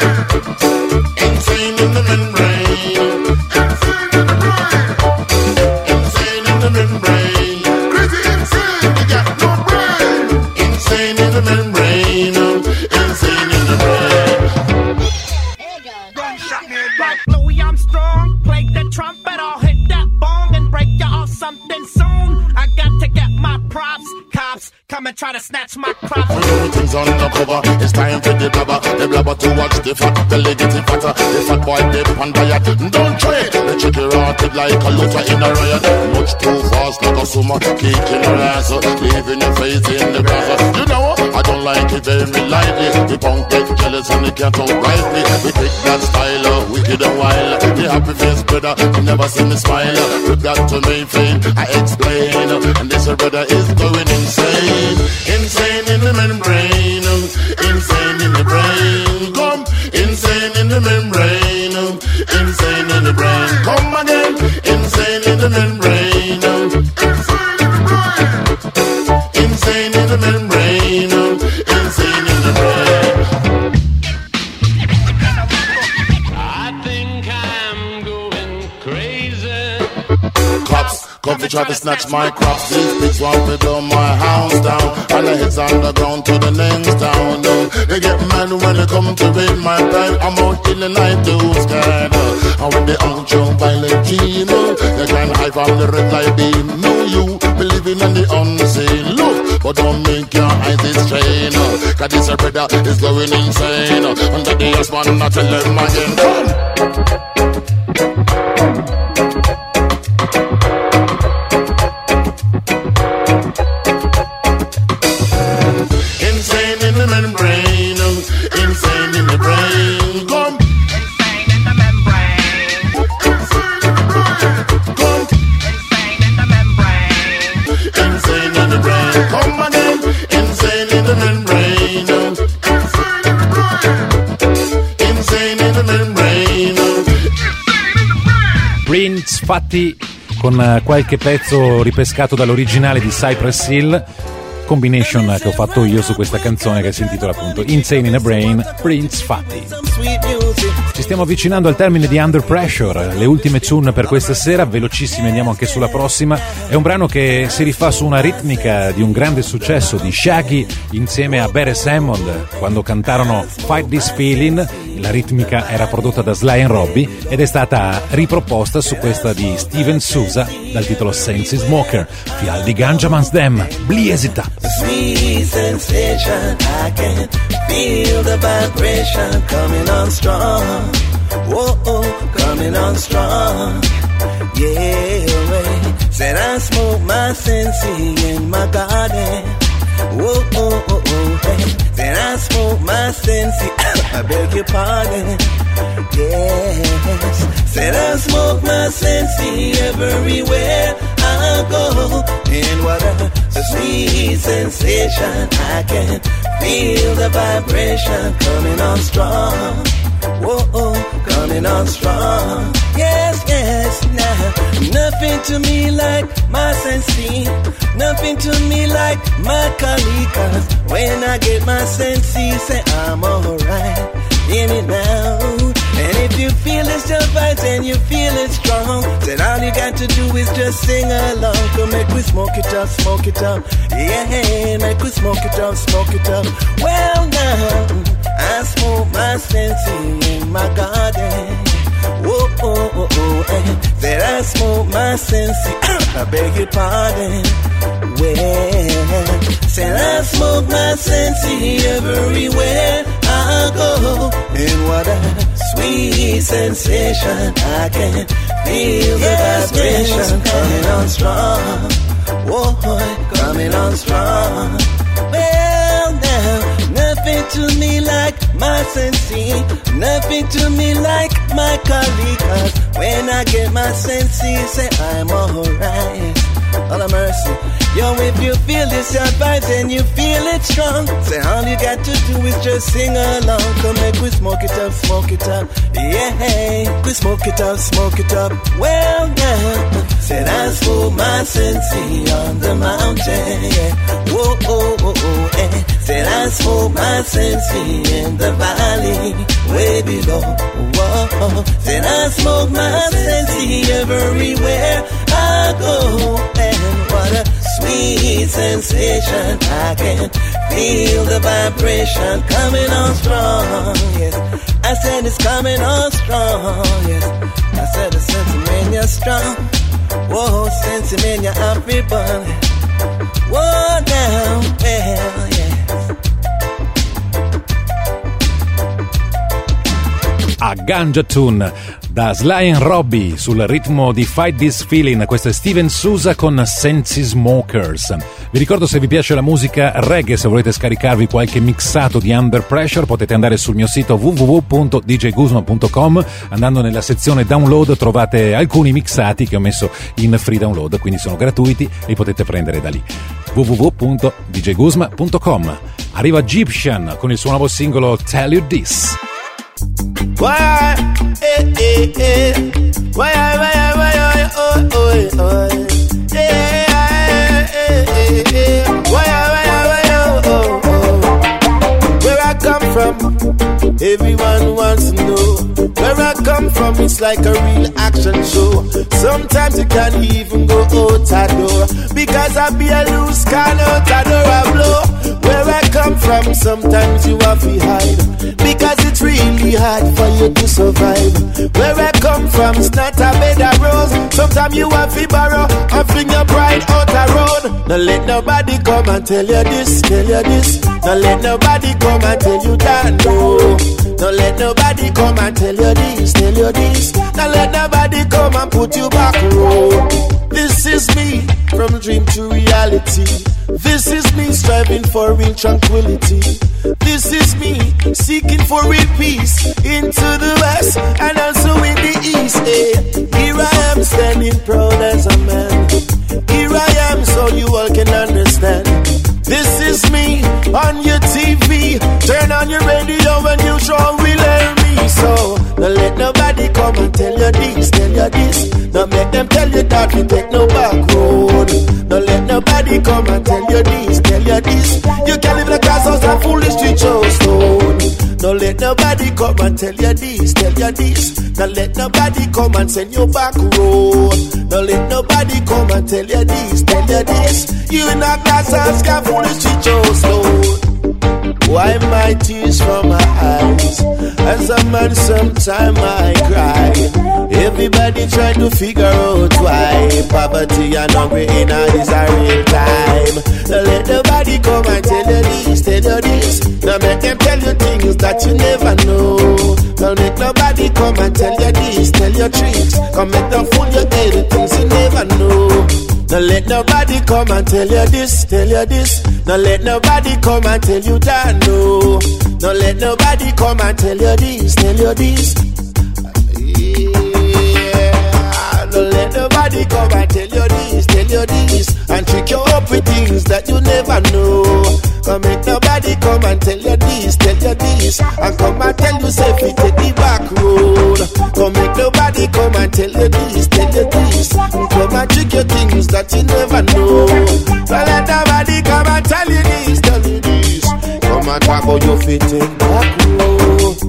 the blabber to watch the fat belly getting fatter. The fat boy dip on diet. Don't try it. The chicky rotted like a looter in a riot. Much too fast like a summer, kicking her ass, leaving your face in the grass. You know I don't like it very lightly. The punk get jealous and they can't outright me. We pick that style up, wicked and wild. The happy face brother, you never see me smile. With that to me fame, I explain. And this brother is going insane. Insane in the membrane. Insane in the brain. Come, insane in the membrane. Insane in the brain. Come again. Insane in the membrane. Insane in the membrane. Insane in the brain. I think I'm going crazy. Cops come to try to snatch my crops. These pigs want to blow my house down. And the heads on the ground to the next town. No, they get mad when they come to raid my bed. I'm out in the night too scared. And when they out show violent team, they can hide from the red light beam. No, you believing in the unseen. Look, but don't make your eyes strain. Cause this brother is going insane. Under the ass man, I tell them again. Come. Prince Fatty con qualche pezzo ripescato dall'originale di Cypress Hill, combination che ho fatto io su questa canzone che si intitola appunto Insane in a Brain, Prince Fatty. Ci stiamo avvicinando al termine di Under Pressure, le ultime tune per questa sera, velocissime, andiamo anche sulla prossima. È un brano che si rifà su una ritmica di un grande successo di Shaggy insieme a Beres Hammond quando cantarono Fight This Feeling. La ritmica era prodotta da Sly and Robbie ed è stata riproposta su questa di Steven Sousa dal titolo Sensi Smoker. Fial di Ganja Mans Dem, bliesita. Sweet sensation, I can feel the vibration coming on strong. Whoa, oh, coming on strong. Yeah, right. Said I smoke my sensi in my garden. Whoa, oh, oh, oh, hey. Said I smoke my sensi. I beg your pardon. Yes. Said I smoke my sensi everywhere I go. And what a sweet sensation. I can feel the vibration coming on strong. Whoa, oh, coming on strong. Yes, yes, now nothing to me like my sensi. Nothing to me like my calikas. When I get my sensi, say I'm alright. In it now. And if you feel it's just vibes and you feel it strong, then all you got to do is just sing along. Come make we smoke it up, smoke it up. Yeah, make we smoke it up, smoke it up. Well now, I smoke my sensi in my garden. Whoa, oh, oh, oh, eh. Said I smoke my sensi. I beg your pardon. Well, said I smoke my sensi everywhere I go. And what a sweet sensation. I can feel the yes, vibration yes, coming on strong. Whoa, coming on strong. Well, now, nothing to me like my sensi. Nothing to me like my calikas. When I get my sensi, say I'm alright. All of mercy. Yo, if you feel this your vibes and you feel it strong, say all you got to do is just sing along. Come make we smoke it up, smoke it up. Yeah, we smoke it up, smoke it up. Well, now, said I smoke my sensi on the mountain. Yeah. Whoa, oh, oh, oh, eh. Said I smoke my sensi in the valley, way below. Whoa, said I smoke my sensi everywhere I go. And what a sweet sensation. I can feel the vibration coming on strong. Yes, I said it's coming on strong. Yes, I said the sensimania strong. Whoa, sensimania everybody. Whoa, down, well, yes. a Ganja Tune da Sly and Robbie sul ritmo di Fight This Feeling. Questo è Steven Sousa con Sensi Smokers. Vi ricordo, se vi piace la musica reggae, se volete scaricarvi qualche mixato di Under Pressure, potete andare sul mio sito w w w punto d j guzman punto com. Andando nella sezione download trovate alcuni mixati che ho messo in free download, quindi sono gratuiti e li potete prendere da lì. w w w punto d j guzman punto com. Arriva Egyptian con il suo nuovo singolo Tell You This. Why, eh, eh, eh. Why, why, why, oh, oh, oh. Yeah, eh, eh, eh. Why, why, why, oh, oh, oh. Where I come from, everyone wants to know. Where I come from, it's like a real action show. Sometimes you can't even go out a door, because I be a loose can out a door a blow. Where I come from, sometimes you have to hide, because it's really hard for you to survive. Where I come from, it's not a bed of rose. Sometimes you have to borrow and fling your pride out a road. Don't let nobody come and tell you this, tell you this. Don't let nobody come and tell you that, no. Don't let nobody come and tell you this, tell you this. Don't let nobody come and put you back road. This is me, from dream to reality. This is me striving for real tranquility. This is me seeking for real peace into the west and also in the east. Eh. Here I am standing proud as a man. Here I am so you all can understand. This is me on your T V. Turn on your radio and you sure will hear me. So don't let nobody come and tell you this, tell you this. Don't make them tell you that we take no back road. Don't let nobody come and tell you this, tell you this. You can live in a glass house and foolish street show stone. Don't let nobody come and tell you this, tell you this. Don't let nobody come and send you back road. Don't let nobody come and tell you this, tell you this. You in a glass house can foolish street show stone. Why my tears from my eyes? As a man sometime I cry. Everybody try to figure out why poverty and hungry in a is a real time. Don't let nobody come and tell you this, tell you this. Now make them tell you things that you never know. Don't let nobody come and tell you this, tell you tricks. Come make them fool you head with things you never know. Don't let nobody come and tell you this, tell you this. Don't let nobody come and tell you that, no. Don't let nobody come and tell you this, tell you this. Yeah. Don't let nobody come and tell you this, tell you this. And trick you up with things that you never know. Don't make nobody come and tell you this, tell you this. And come and tell you say we take the back road. Don't make nobody come and tell you this, tell you this. And come and trick you things that you never know. Don't let nobody come and tell you this, tell you this. Come and talk about your feet take back road.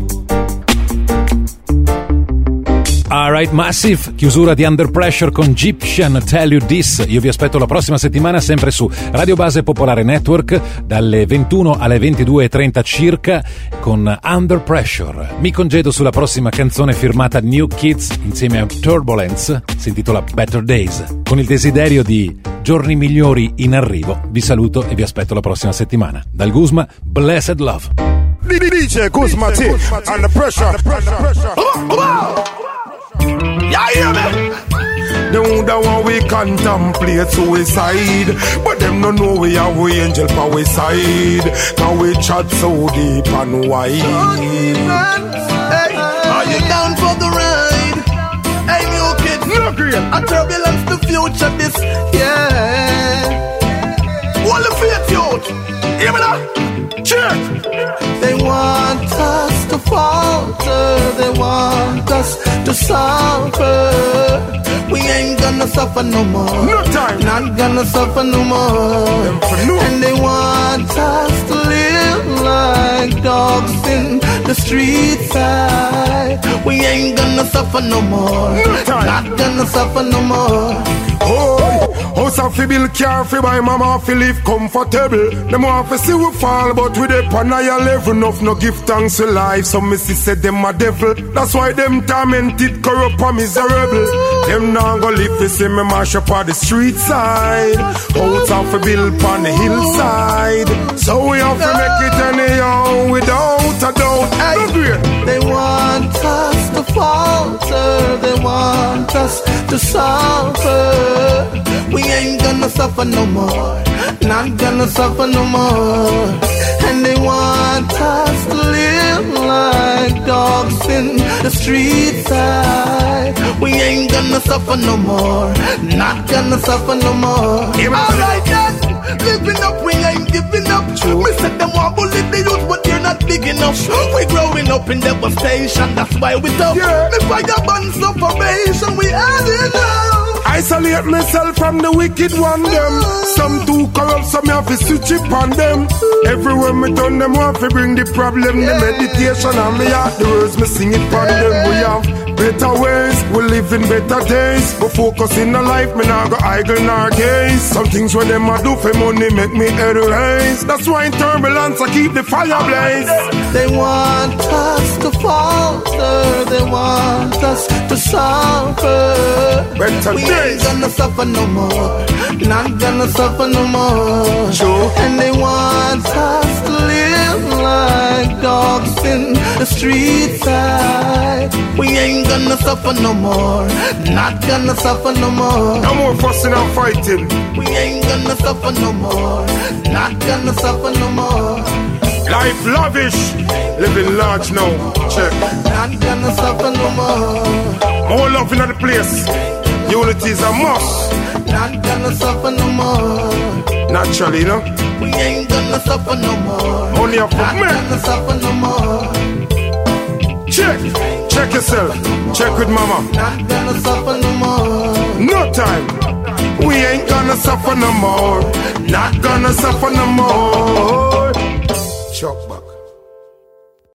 Alright, Massive, chiusura di Under Pressure con Egyptian, Tell You This. Io vi aspetto la prossima settimana sempre su Radio Base Popolare Network dalle ventuno alle ventidue e trenta circa con Under Pressure. Mi congedo sulla prossima canzone firmata New Kids insieme a Turbulence, si intitola Better Days. Con il desiderio di giorni migliori in arrivo, vi saluto e vi aspetto la prossima settimana. Dal Guzma, Blessed Love. D J Guzma T, Under Pressure. Yeah, hear me? Them the one we contemplate suicide, but them no know we have we angel for we side. Now we chat so deep and wide. Hey, are you down for the ride? Hey, new kid, no green. A turbulence the future this, yeah. All the faith youth, hear me now? Cheers. They want us to falter, they want us to suffer. We ain't gonna suffer no more. No time. Not gonna suffer no more. And they want us to live like dogs in the street side. We ain't gonna suffer no more. No time. Not gonna suffer no more. Oh, house of fi build car fi buy mama fi live comfortable. Them want fi see we fall, but we dey on higher level. Enough no give thanks to life. Some me see say them a devil. That's why them tormented, corrupt and miserable. Them now go live fi see me mash up on the street side. House of fi build on the hillside. So we have to make it anyhow without a doubt. Hey, they want us to suffer. We ain't gonna suffer no more. Not gonna suffer no more. And they want us to live like dogs in the street side. We ain't gonna suffer no more. Not gonna suffer no more. Alright then, living up, we ain't giving up. True. We said them want bullet the youth, but they're not big enough. We growing up in devastation, that's why we tough. Yeah. The fire burn suffocation, we had enough. Isolate myself from the wicked one them. Some too corrupt, some have to switch it on them. Everywhere me turn them want to bring the problem. The meditation and me heart, the words me sing it for them. We have better ways, we live in better days. But focus in the life, me nah go idle nor gaze. Some things when them a do for money make me head raise. That's why in turbulence I keep the fire blaze. They want us to falter, they want us to suffer. Better we days. ain't gonna suffer no more, not gonna suffer no more. Sure. And they want us to live like dogs in the street side. We ain't gonna suffer no more, not gonna suffer no more. No more fussing and fighting. We ain't gonna suffer no more, not gonna suffer no more. Life lavish, living large now. Check. Not gonna suffer no more. More love in the place. Unity is a must. Not gonna suffer no more. Naturally, no. We ain't gonna suffer no more. Only a for Not me. gonna suffer no more. Check, check yourself. Check with mama. Not gonna suffer no more. No time. We ain't gonna suffer no more. Not gonna suffer no more. Chuck back.